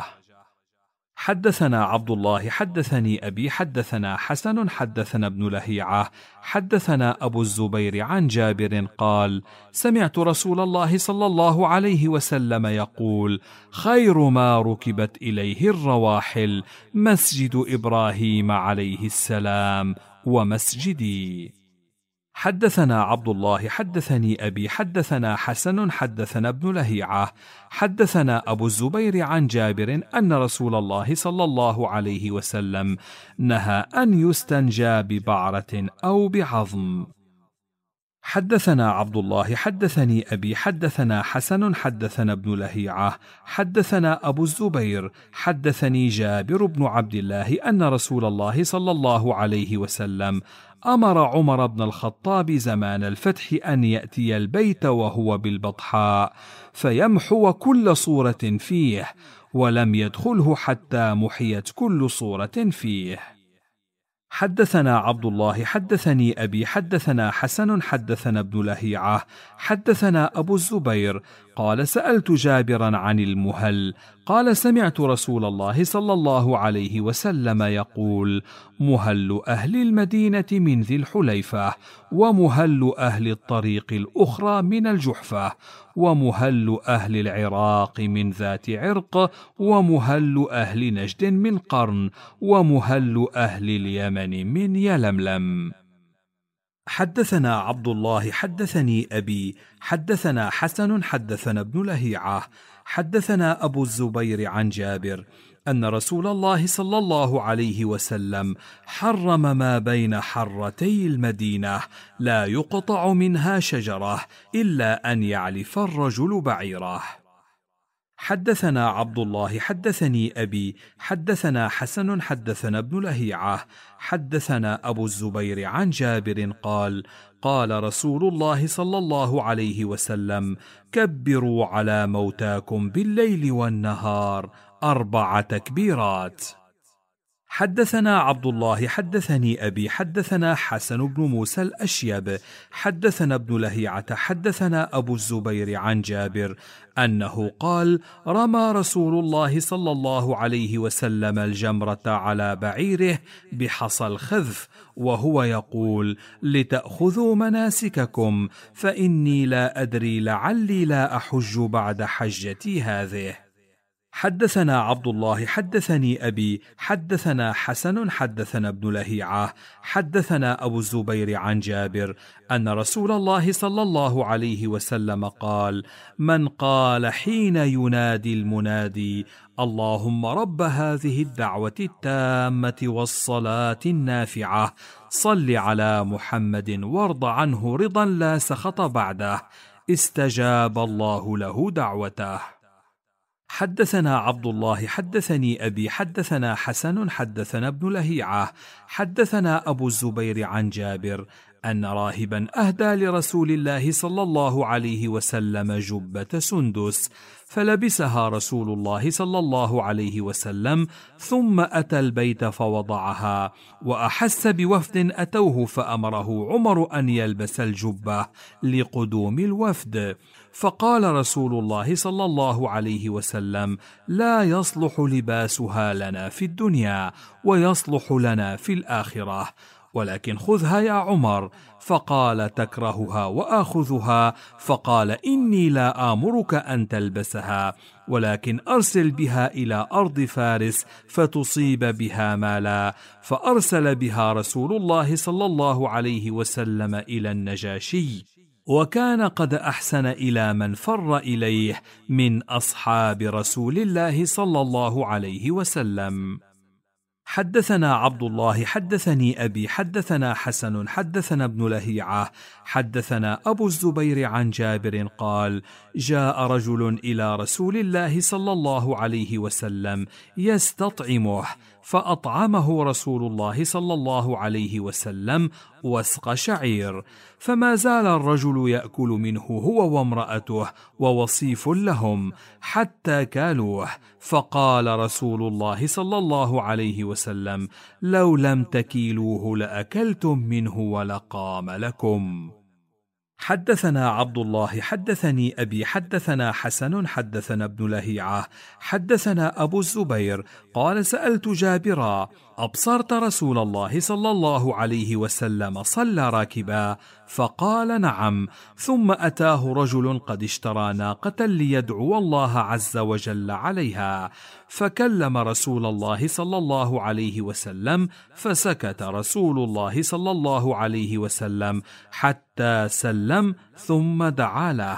حدثنا عبد الله حدثني أبي حدثنا حسن حدثنا ابن لهيعة حدثنا أبو الزبير عن جابر قال: سمعت رسول الله صلى الله عليه وسلم يقول: خير ما ركبت إليه الرواحل مسجد إبراهيم عليه السلام ومسجدي. حدثنا عبد الله حدثني أبي حدثنا حسن حدثنا ابن لهيعة حدثنا أبو الزبير عن جابر أن رسول الله صلى الله عليه وسلم نهى أن يستنجى ببعرة أو بعظم. حدثنا عبد الله حدثني أبي حدثنا حسن حدثنا ابن لهيعة حدثنا أبو الزبير حدثني جابر بن عبد الله أن رسول الله صلى الله عليه وسلم أمر عمر بن الخطاب زمان الفتح أن يأتي البيت وهو بالبطحاء فيمحو كل صورة فيه، ولم يدخله حتى محيت كل صورة فيه. حدثنا عبد الله حدثني أبي حدثنا حسن حدثنا ابن لهيعة حدثنا أبو الزبير قال: سألت جابرا عن المهل، قال: سمعت رسول الله صلى الله عليه وسلم يقول: مهل أهل المدينة من ذي الحليفة، ومهل أهل الطريق الأخرى من الجحفة، ومهل أهل العراق من ذات عرق، ومهل أهل نجد من قرن، ومهل أهل اليمن من يلملم. حدثنا عبد الله حدثني أبي حدثنا حسن حدثنا ابن لهيعة حدثنا أبو الزبير عن جابر أن رسول الله صلى الله عليه وسلم حرم ما بين حرتي المدينة لا يقطع منها شجرة إلا أن يعلف الرجل بعيره. حدثنا عبد الله حدثني أبي حدثنا حسن حدثنا ابن لهيعة حدثنا أبو الزبير عن جابر قال: قال رسول الله صلى الله عليه وسلم: كبروا على موتاكم بالليل والنهار أربع تكبيرات. حدثنا عبد الله حدثني أبي حدثنا حسن بن موسى الأشيب حدثنا ابن لهيعة حدثنا أبو الزبير عن جابر أنه قال: رمى رسول الله صلى الله عليه وسلم الجمرة على بعيره بحصى الخذف وهو يقول: لتأخذوا مناسككم فإني لا أدري لعلي لا أحج بعد حجتي هذه. حدثنا عبد الله حدثني أبي حدثنا حسن حدثنا ابن لهيعة حدثنا أبو الزبير عن جابر أن رسول الله صلى الله عليه وسلم قال: من قال حين ينادي المنادي: اللهم رب هذه الدعوة التامة والصلاة النافعة صل على محمد وارض عنه رضا لا سخط بعده، استجاب الله له دعوته. حدثنا عبد الله حدثني أبي حدثنا حسن حدثنا ابن لهيعة حدثنا أبو الزبير عن جابر أن راهبا أهدى لرسول الله صلى الله عليه وسلم جبة سندس فلبسها رسول الله صلى الله عليه وسلم ثم أتى البيت فوضعها، وأحس بوفد أتوه فأمره عمر أن يلبس الجبة لقدوم الوفد، فقال رسول الله صلى الله عليه وسلم: لا يصلح لباسها لنا في الدنيا ويصلح لنا في الآخرة، ولكن خذها يا عمر. فقال: تكرهها وآخذها؟ فقال: إني لا آمرك أن تلبسها، ولكن أرسل بها إلى أرض فارس فتصيب بها مالا. فأرسل بها رسول الله صلى الله عليه وسلم إلى النجاشي، وكان قد أحسن إلى من فر إليه من أصحاب رسول الله صلى الله عليه وسلم. حدثنا عبد الله حدثني أبي حدثنا حسن حدثنا ابن لهيعة حدثنا أبو الزبير عن جابر قال: جاء رجل إلى رسول الله صلى الله عليه وسلم يستطعمه، فأطعمه رسول الله صلى الله عليه وسلم وسق شعير، فما زال الرجل يأكل منه هو وامرأته ووصيف لهم حتى كالوه، فقال رسول الله صلى الله عليه وسلم: لو لم تكيلوه لأكلتم منه ولقام لكم. حدثنا عبد الله حدثني أبي حدثنا حسن حدثنا ابن لهيعة حدثنا أبو الزبير قال: سألت جابرا: أبصرت رسول الله صلى الله عليه وسلم صلى راكبا؟ فقال: نعم. ثم أتاه رجل قد اشترى ناقة ليدعو الله عز وجل عليها، فكلم رسول الله صلى الله عليه وسلم، فسكت رسول الله صلى الله عليه وسلم حتى سلم ثم دعا له.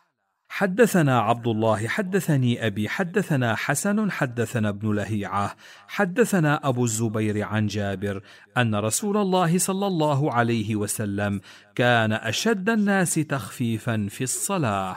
حدثنا عبد الله حدثني أبي حدثنا حسن حدثنا ابن لهيعة حدثنا أبو الزبير عن جابر أن رسول الله صلى الله عليه وسلم كان أشد الناس تخفيفا في الصلاة.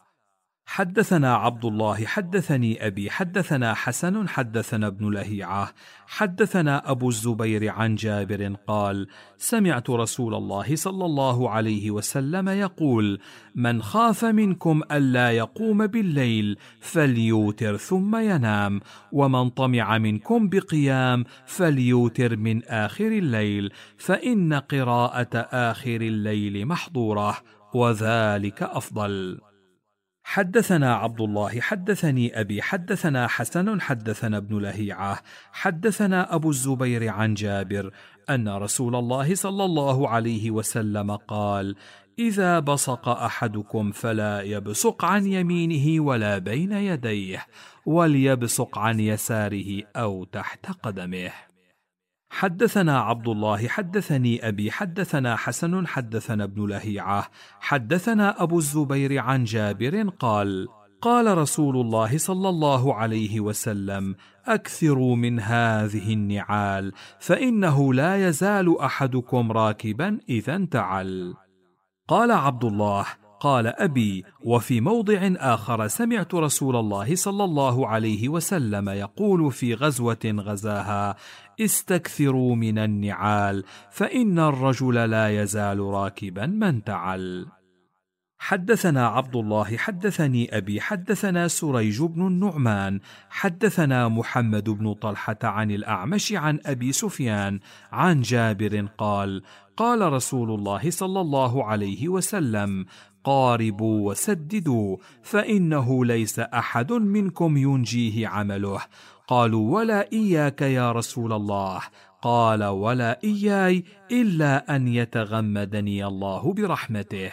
حدثنا عبد الله حدثني أبي حدثنا حسن حدثنا ابن لهيعة حدثنا أبو الزبير عن جابر قال: سمعت رسول الله صلى الله عليه وسلم يقول: من خاف منكم ألا يقوم بالليل فليوتر ثم ينام، ومن طمع منكم بقيام فليوتر من آخر الليل، فإن قراءة آخر الليل محظورة وذلك أفضل. حدثنا عبد الله حدثني أبي حدثنا حسن حدثنا ابن لهيعة حدثنا أبو الزبير عن جابر أن رسول الله صلى الله عليه وسلم قال: إذا بصق أحدكم فلا يبصق عن يمينه ولا بين يديه، وليبصق عن يساره أو تحت قدمه. حدثنا عبد الله حدثني أبي حدثنا حسن حدثنا ابن لهيعة حدثنا أبو الزبير عن جابر قال: قال رسول الله صلى الله عليه وسلم: أكثروا من هذه النعال، فإنه لا يزال أحدكم راكبا إذا انتعل. قال عبد الله: قال أبي: وفي موضع آخر سمعت رسول الله صلى الله عليه وسلم يقول في غزوة غزاها: استكثروا من النعال، فإن الرجل لا يزال راكبا ما انتعل. حدثنا عبد الله حدثني أبي حدثنا سريج بن النعمان حدثنا محمد بن طلحة عن الأعمش عن أبي سفيان عن جابر قال قال رسول الله صلى الله عليه وسلم قاربوا وسددوا فإنه ليس أحد منكم ينجيه عمله. قالوا ولا إياك يا رسول الله؟ قال ولا إياي إلا أن يتغمدني الله برحمته.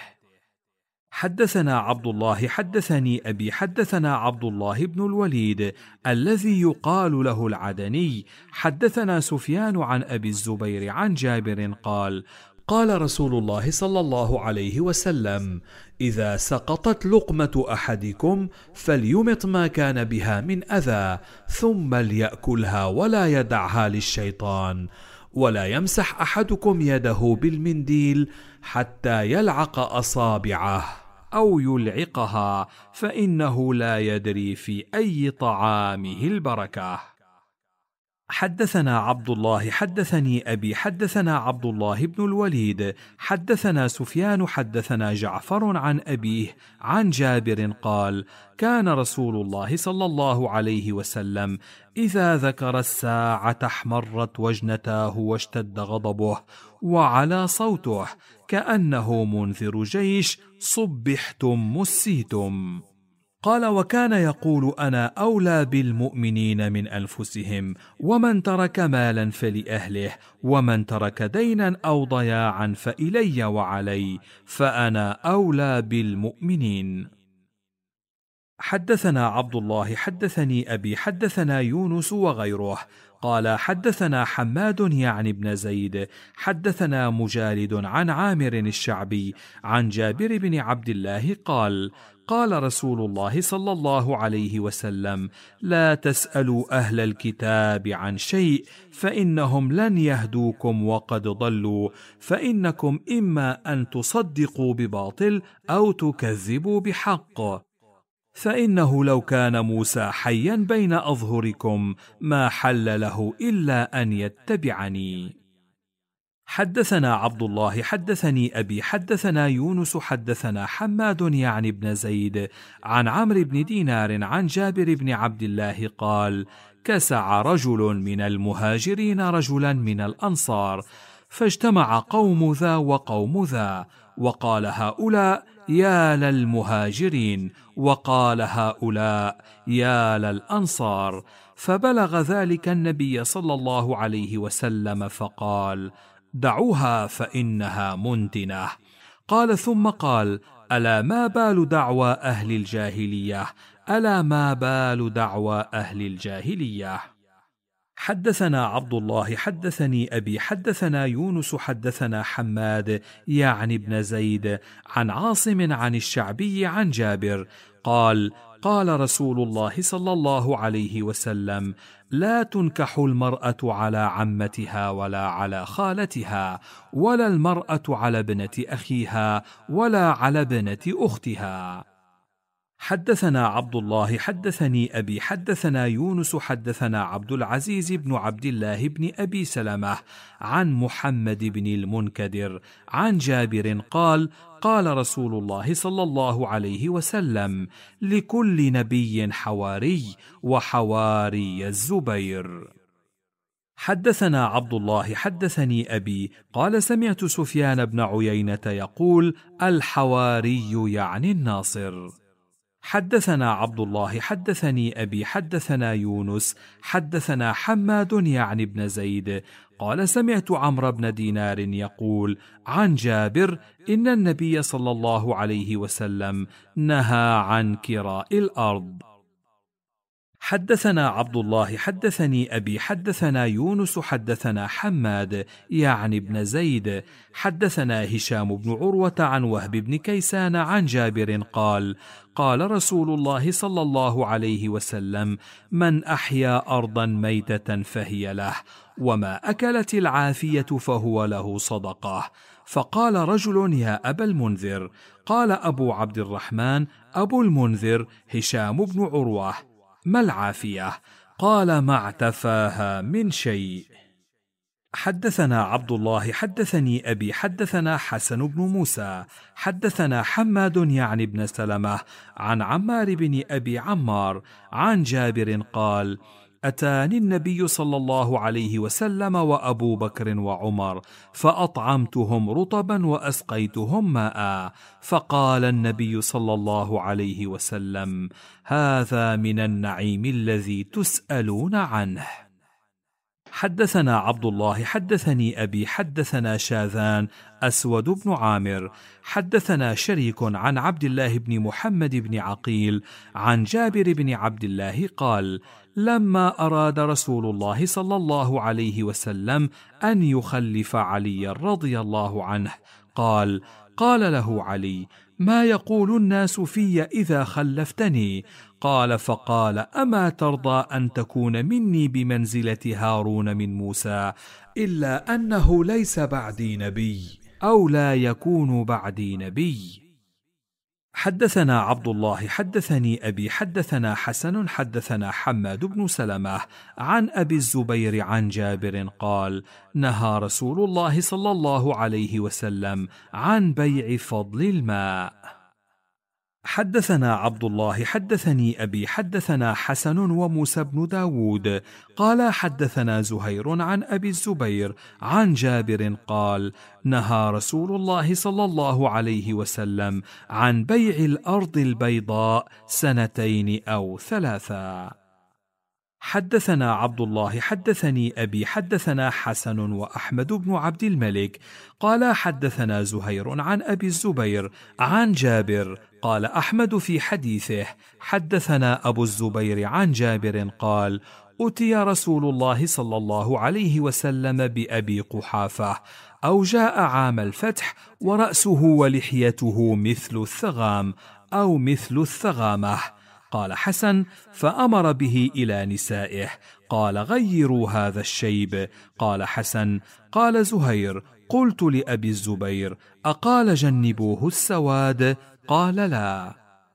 حدثنا عبد الله حدثني أبي حدثنا عبد الله بن الوليد الذي يقال له العدني حدثنا سفيان عن أبي الزبير عن جابر قال قال رسول الله صلى الله عليه وسلم إذا سقطت لقمة أحدكم فليمط ما كان بها من أذى ثم ليأكلها ولا يدعها للشيطان، ولا يمسح أحدكم يده بالمنديل حتى يلعق أصابعه أو يلعقها فإنه لا يدري في أي طعامه البركة. حدثنا عبد الله حدثني أبي حدثنا عبد الله بن الوليد حدثنا سفيان حدثنا جعفر عن أبيه عن جابر قال كان رسول الله صلى الله عليه وسلم إذا ذكر الساعة احمرت وجنتاه واشتد غضبه وعلى صوته كأنه منذر جيش صبحتم مسيتم. قال وكان يقول أنا أولى بالمؤمنين من أنفسهم، ومن ترك مالا فلأهله، ومن ترك دينا أو ضياعا فإلي وعلي، فأنا أولى بالمؤمنين. حدثنا عبد الله حدثني أبي حدثنا يونس وغيره قال حدثنا حماد يعني بن زيد حدثنا مجالد عن عامر الشعبي عن جابر بن عبد الله قال قال رسول الله صلى الله عليه وسلم لا تسألوا أهل الكتاب عن شيء فإنهم لن يهدوكم وقد ضلوا، فإنكم إما أن تصدقوا بباطل أو تكذبوا بحق، فإنه لو كان موسى حيا بين أظهركم ما حل له إلا أن يتبعني. حدثنا عبد الله حدثني أبي حدثنا يونس حدثنا حماد يعني بن زيد عن عمرو بن دينار عن جابر بن عبد الله قال كسع رجل من المهاجرين رجلا من الأنصار، فاجتمع قوم ذا وقوم ذا، وقال هؤلاء يا للمهاجرين، وقال هؤلاء يا للأنصار، فبلغ ذلك النبي صلى الله عليه وسلم فقال دعوها فإنها منتنة. قال ثم قال ألا ما بال دعوى أهل الجاهلية، ألا ما بال دعوى أهل الجاهلية. حدثنا عبد الله حدثني أبي حدثنا يونس حدثنا حماد يعني بن زيد عن عاصم عن الشعبي عن جابر قال قال رسول الله صلى الله عليه وسلم لا تنكح المرأة على عمتها ولا على خالتها، ولا المرأة على ابنة أخيها ولا على ابنة أختها. حدثنا عبد الله حدثني أبي حدثنا يونس حدثنا عبد العزيز بن عبد الله بن أبي سلمة عن محمد بن المنكدر عن جابر قال قال رسول الله صلى الله عليه وسلم لكل نبي حواري، وحواري الزبير. حدثنا عبد الله حدثني أبي قال سمعت سفيان بن عيينة يقول الحواري يعني الناصر. حدثنا عبد الله حدثني أبي حدثنا يونس حدثنا حماد يعني بن زيد قال سمعت عمرو بن دينار يقول عن جابر إن النبي صلى الله عليه وسلم نهى عن كراء الأرض. حدثنا عبد الله حدثني أبي حدثنا يونس حدثنا حماد يعني بن زيد حدثنا هشام بن عروة عن وهب بن كيسان عن جابر قال قال رسول الله صلى الله عليه وسلم من أحيا أرضا ميتة فهي له، وما أكلت العافية فهو له صدقة. فقال رجل يا أبا المنذر، قال أبو عبد الرحمن أبو المنذر هشام بن عروة ما العافية؟ قال ما اعتفاها من شيء. حدثنا عبد الله حدثني أبي حدثنا حسن بن موسى حدثنا حماد يعني بن سلمة عن عمار بن أبي عمار عن جابر قال: أتاني النبي صلى الله عليه وسلم وأبو بكر وعمر فأطعمتهم رطبا وأسقيتهم ماء، فقال النبي صلى الله عليه وسلم: هذا من النعيم الذي تسألون عنه. حدثنا عبد الله حدثني أبي حدثنا شاذان أسود بن عامر حدثنا شريك عن عبد الله بن محمد بن عقيل عن جابر بن عبد الله قال: لما أراد رسول الله صلى الله عليه وسلم أن يخلف علي رضي الله عنه قال: قال له علي: ما يقول الناس في إذا خلفتني؟ قال: فقال: أما ترضى أن تكون مني بمنزلة هارون من موسى، إلا أنه ليس بعدي نبي، أو لا يكون بعدي نبي. حدثنا عبد الله حدثني أبي حدثنا حسن حدثنا حماد بن سلمة عن أبي الزبير عن جابر قال: نهى رسول الله صلى الله عليه وسلم عن بيع فضل الماء. حدثنا عبد الله حدثني أبي حدثنا حسن وموسى بن داود قال: حدثنا زهير عن أبي الزبير عن جابر قال: نهى رسول الله صلى الله عليه وسلم عن بيع الأرض البيضاء سنتين أو ثلاثا. حدثنا عبد الله حدثني أبي حدثنا حسن وأحمد بن عبد الملك قال: حدثنا زهير عن أبي الزبير عن جابر قال أحمد في حديثه: حدثنا أبو الزبير عن جابر قال: أتي رسول الله صلى الله عليه وسلم بأبي قحافة أو جاء عام الفتح ورأسه ولحيته مثل الثغام أو مثل الثغامة. قال حسن: فأمر به إلى نسائه، قال: غيروا هذا الشيب. قال حسن: قال زهير: قلت لأبي الزبير: أقال جنبوه السواد؟ قال: لا.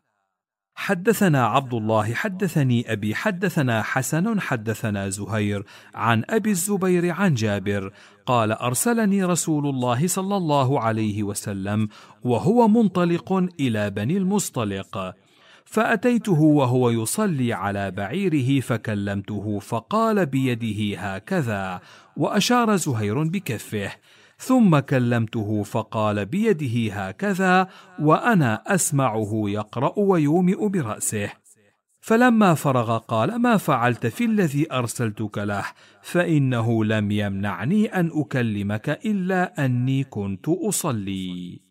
حدثنا عبد الله حدثني أبي حدثنا حسن حدثنا زهير عن أبي الزبير عن جابر قال: أرسلني رسول الله صلى الله عليه وسلم وهو منطلق إلى بني المصطلق، فأتيته وهو يصلي على بعيره فكلمته، فقال بيده هكذا، وأشار زهير بكفه، ثم كلمته فقال بيده هكذا، وأنا أسمعه يقرأ ويومئ برأسه. فلما فرغ قال: ما فعلت في الذي أرسلتك له؟ فإنه لم يمنعني أن أكلمك إلا أني كنت أصلي.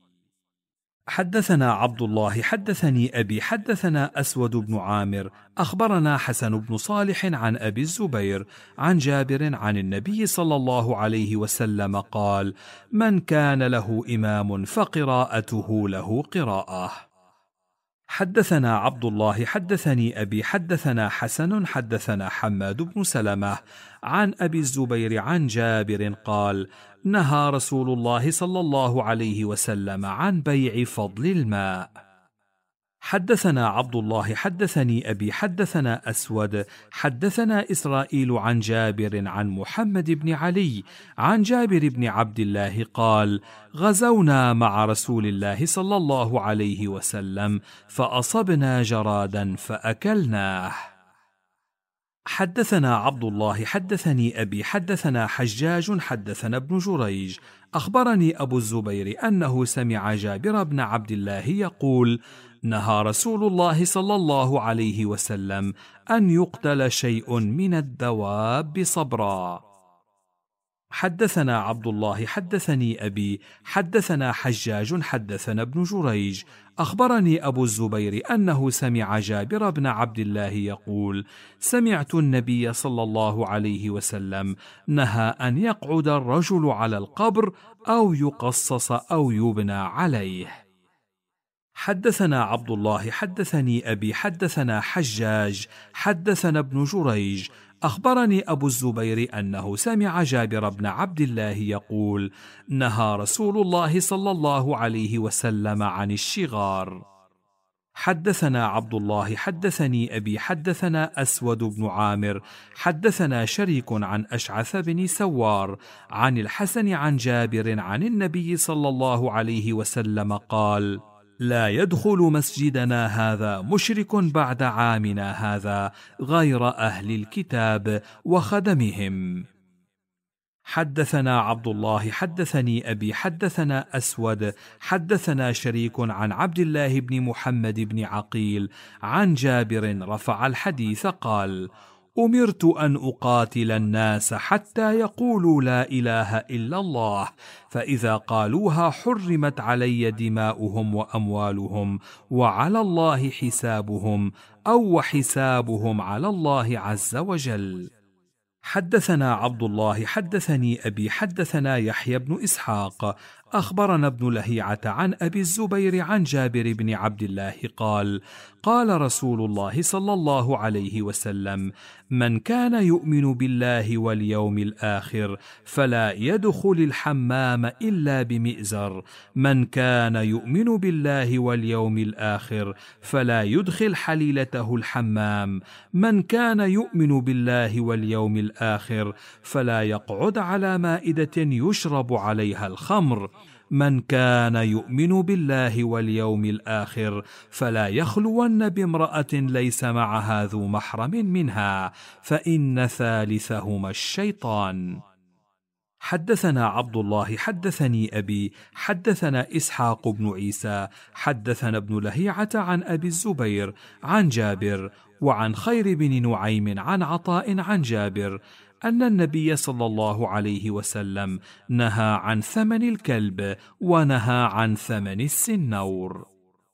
حدثنا عبد الله حدثني أبي حدثنا أسود بن عامر أخبرنا حسن بن صالح عن أبي الزبير عن جابر عن النبي صلى الله عليه وسلم قال: من كان له إمام فقراءته له قراءة. حدثنا عبد الله حدثني أبي حدثنا حسن حدثنا حماد بن سلمة عن أبي الزبير عن جابر قال: نهى رسول الله صلى الله عليه وسلم عن بيع فضل الماء. حدثنا عبد الله حدثني أبي حدثنا أسود حدثنا إسرائيل عن جابر عن محمد بن علي عن جابر بن عبد الله قال: غزونا مع رسول الله صلى الله عليه وسلم فأصبنا جرادا فأكلناه. حدثنا عبد الله حدثني أبي حدثنا حجاج حدثنا ابن جريج أخبرني أبو الزبير أنه سمع جابر بن عبد الله يقول: نهى رسول الله صلى الله عليه وسلم أن يقتل شيء من الدواب صبرا. حدثنا عبد الله حدثني أبي حدثنا حجاج حدثنا ابن جريج أخبرني أبو الزبير أنه سمع جابر بن عبد الله يقول: سمعت النبي صلى الله عليه وسلم نهى أن يقعد الرجل على القبر أو يقصص أو يبنى عليه. حدثنا عبد الله حدثني أبي حدثنا حجاج حدثنا ابن جريج أخبرني أبو الزبير أنه سمع جابر بن عبد الله يقول: نهى رسول الله صلى الله عليه وسلم عن الشغار. حدثنا عبد الله حدثني أبي حدثنا أسود بن عامر حدثنا شريك عن أشعث بن سوار عن الحسن عن جابر عن النبي صلى الله عليه وسلم قال: لا يدخل مسجدنا هذا مشرك بعد عامنا هذا غير أهل الكتاب وخدمهم. حدثنا عبد الله حدثني أبي حدثنا أسود حدثنا شريك عن عبد الله بن محمد بن عقيل عن جابر رفع الحديث قال: أمرت أن أقاتل الناس حتى يقولوا لا إله إلا الله، فإذا قالوها حرمت علي دماؤهم وأموالهم، وعلى الله حسابهم، أو حسابهم على الله عز وجل. حدثنا عبد الله حدثني أبي حدثنا يحيى بن إسحاق أخبرنا ابن لهيعة عن أبي الزبير عن جابر بن عبد الله قال: قال رسول الله صلى الله عليه وسلم: من كان يؤمن بالله واليوم الآخر فلا يدخل الحمام إلا بمئزر، من كان يؤمن بالله واليوم الآخر فلا يدخل حليلته الحمام، من كان يؤمن بالله واليوم الآخر فلا يقعد على مائدة يشرب عليها الخمر، من كان يؤمن بالله واليوم الآخر فلا يخلون بامرأة ليس معها ذو محرم منها، فإن ثالثهما الشيطان. حدثنا عبد الله حدثني أبي حدثنا إسحاق بن عيسى حدثنا ابن لهيعة عن أبي الزبير عن جابر وعن خير بن نعيم عن عطاء عن جابر أن النبي صلى الله عليه وسلم نهى عن ثمن الكلب ونهى عن ثمن السنور.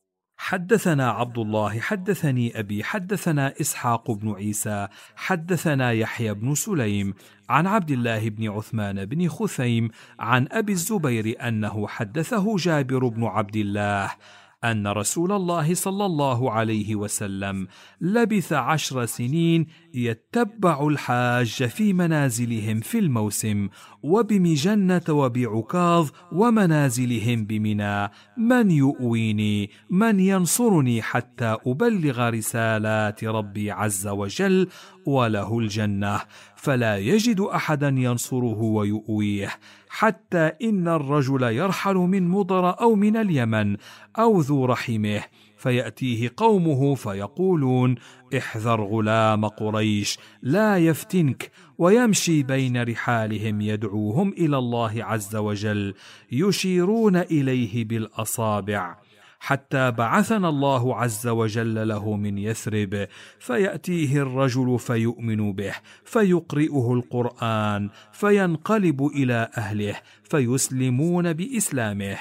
حدثنا عبد الله حدثني أبي حدثنا إسحاق بن عيسى حدثنا يحيى بن سليم عن عبد الله بن عثمان بن خثيم عن أبي الزبير أنه حدثه جابر بن عبد الله أن رسول الله صلى الله عليه وسلم لبث عشر سنين يتبع الحاج في منازلهم في الموسم وبمجنة وبعكاظ ومنازلهم بمنى، من يؤويني من ينصرني حتى أبلغ رسالات ربي عز وجل وله الجنة، فلا يجد أحدا ينصره ويؤويه، حتى إن الرجل يرحل من مضر أو من اليمن أو ذو رحمه فيأتيه قومه فيقولون: احذر غلام قريش لا يفتنك، ويمشي بين رحالهم يدعوهم إلى الله عز وجل يشيرون إليه بالأصابع، حتى بعثنا الله عز وجل له من يثرب، فيأتيه الرجل فيؤمن به فيقرئه القرآن فينقلب إلى أهله فيسلمون بإسلامه،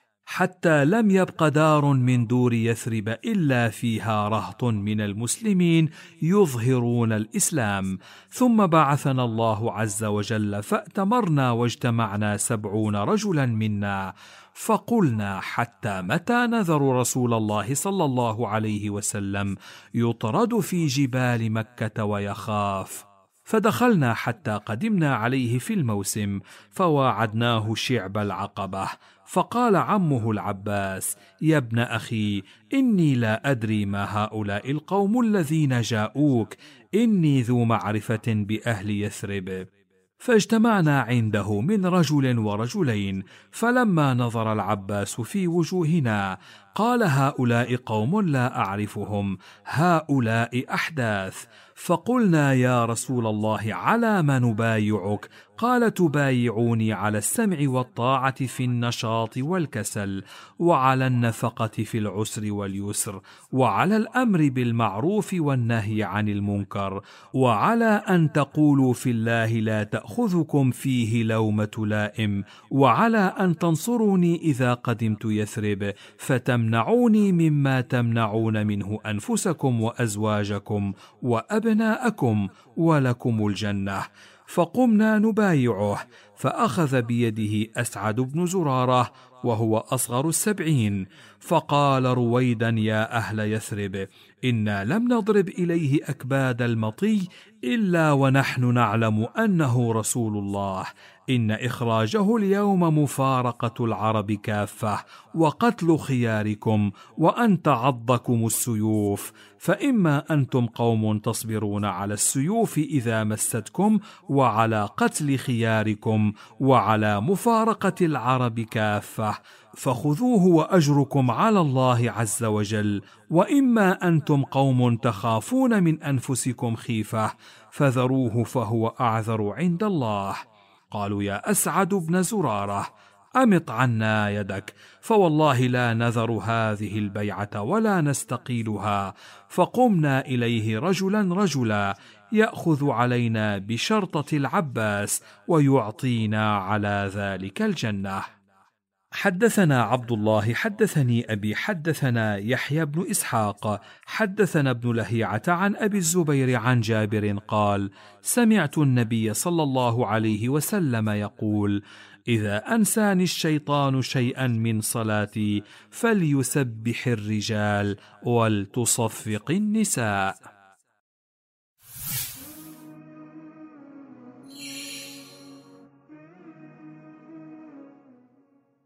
حتى لم يبق دار من دور يثرب إلا فيها رهط من المسلمين يظهرون الإسلام. ثم بعثنا الله عز وجل فأتمرنا واجتمعنا سبعون رجلا منا، فقلنا: حتى متى نذر رسول الله صلى الله عليه وسلم يطرد في جبال مكة ويخاف؟ فدخلنا حتى قدمنا عليه في الموسم فواعدناه شعب العقبة، فقال عمه العباس: يا ابن أخي، إني لا أدري ما هؤلاء القوم الذين جاءوك، إني ذو معرفة بأهل يثرب. فاجتمعنا عنده من رجل ورجلين، فلما نظر العباس في وجوهنا قال: هؤلاء قوم لا أعرفهم، هؤلاء أحداث. فقلنا: يا رسول الله، على ما نبايعك؟ قال: تبايعوني على السمع والطاعة في النشاط والكسل، وعلى النفقة في العسر واليسر، وعلى الأمر بالمعروف والنهي عن المنكر، وعلى أن تقولوا في الله لا تأخذكم فيه لومة لائم، وعلى أن تنصروني إذا قدمت يثرب فتمنعوني مما تمنعون منه أنفسكم وأزواجكم وأبناءكم ولكم الجنة. فقمنا نبايعه، فأخذ بيده أسعد بن زرارة وهو أصغر السبعين، فقال رويدا: يا أهل يثرب، إنا لم نضرب إليه أكباد المطي إلا ونحن نعلم أنه رسول الله. إن إخراجه اليوم مفارقة العرب كافة وقتل خياركم وأن تعضكم السيوف، فإما أنتم قوم تصبرون على السيوف إذا مستكم وعلى قتل خياركم وعلى مفارقة العرب كافة، فخذوه وأجركم على الله عز وجل، وإما أنتم قوم تخافون من أنفسكم خيفة فذروه فهو أعذر عند الله. قالوا يا أسعد بن زرارة أمط عنا يدك، فوالله لا نذر هذه البيعة ولا نستقيلها. فقمنا إليه رجلا رجلا يأخذ علينا بشرطة العباس ويعطينا على ذلك الجنة. حدثنا عبد الله حدثني أبي حدثنا يحيى بن إسحاق حدثنا ابن لهيعة عن أبي الزبير عن جابر قال: سمعت النبي صلى الله عليه وسلم يقول: إذا أنساني الشيطان شيئا من صلاتي فليسبح الرجال ولتصفق النساء.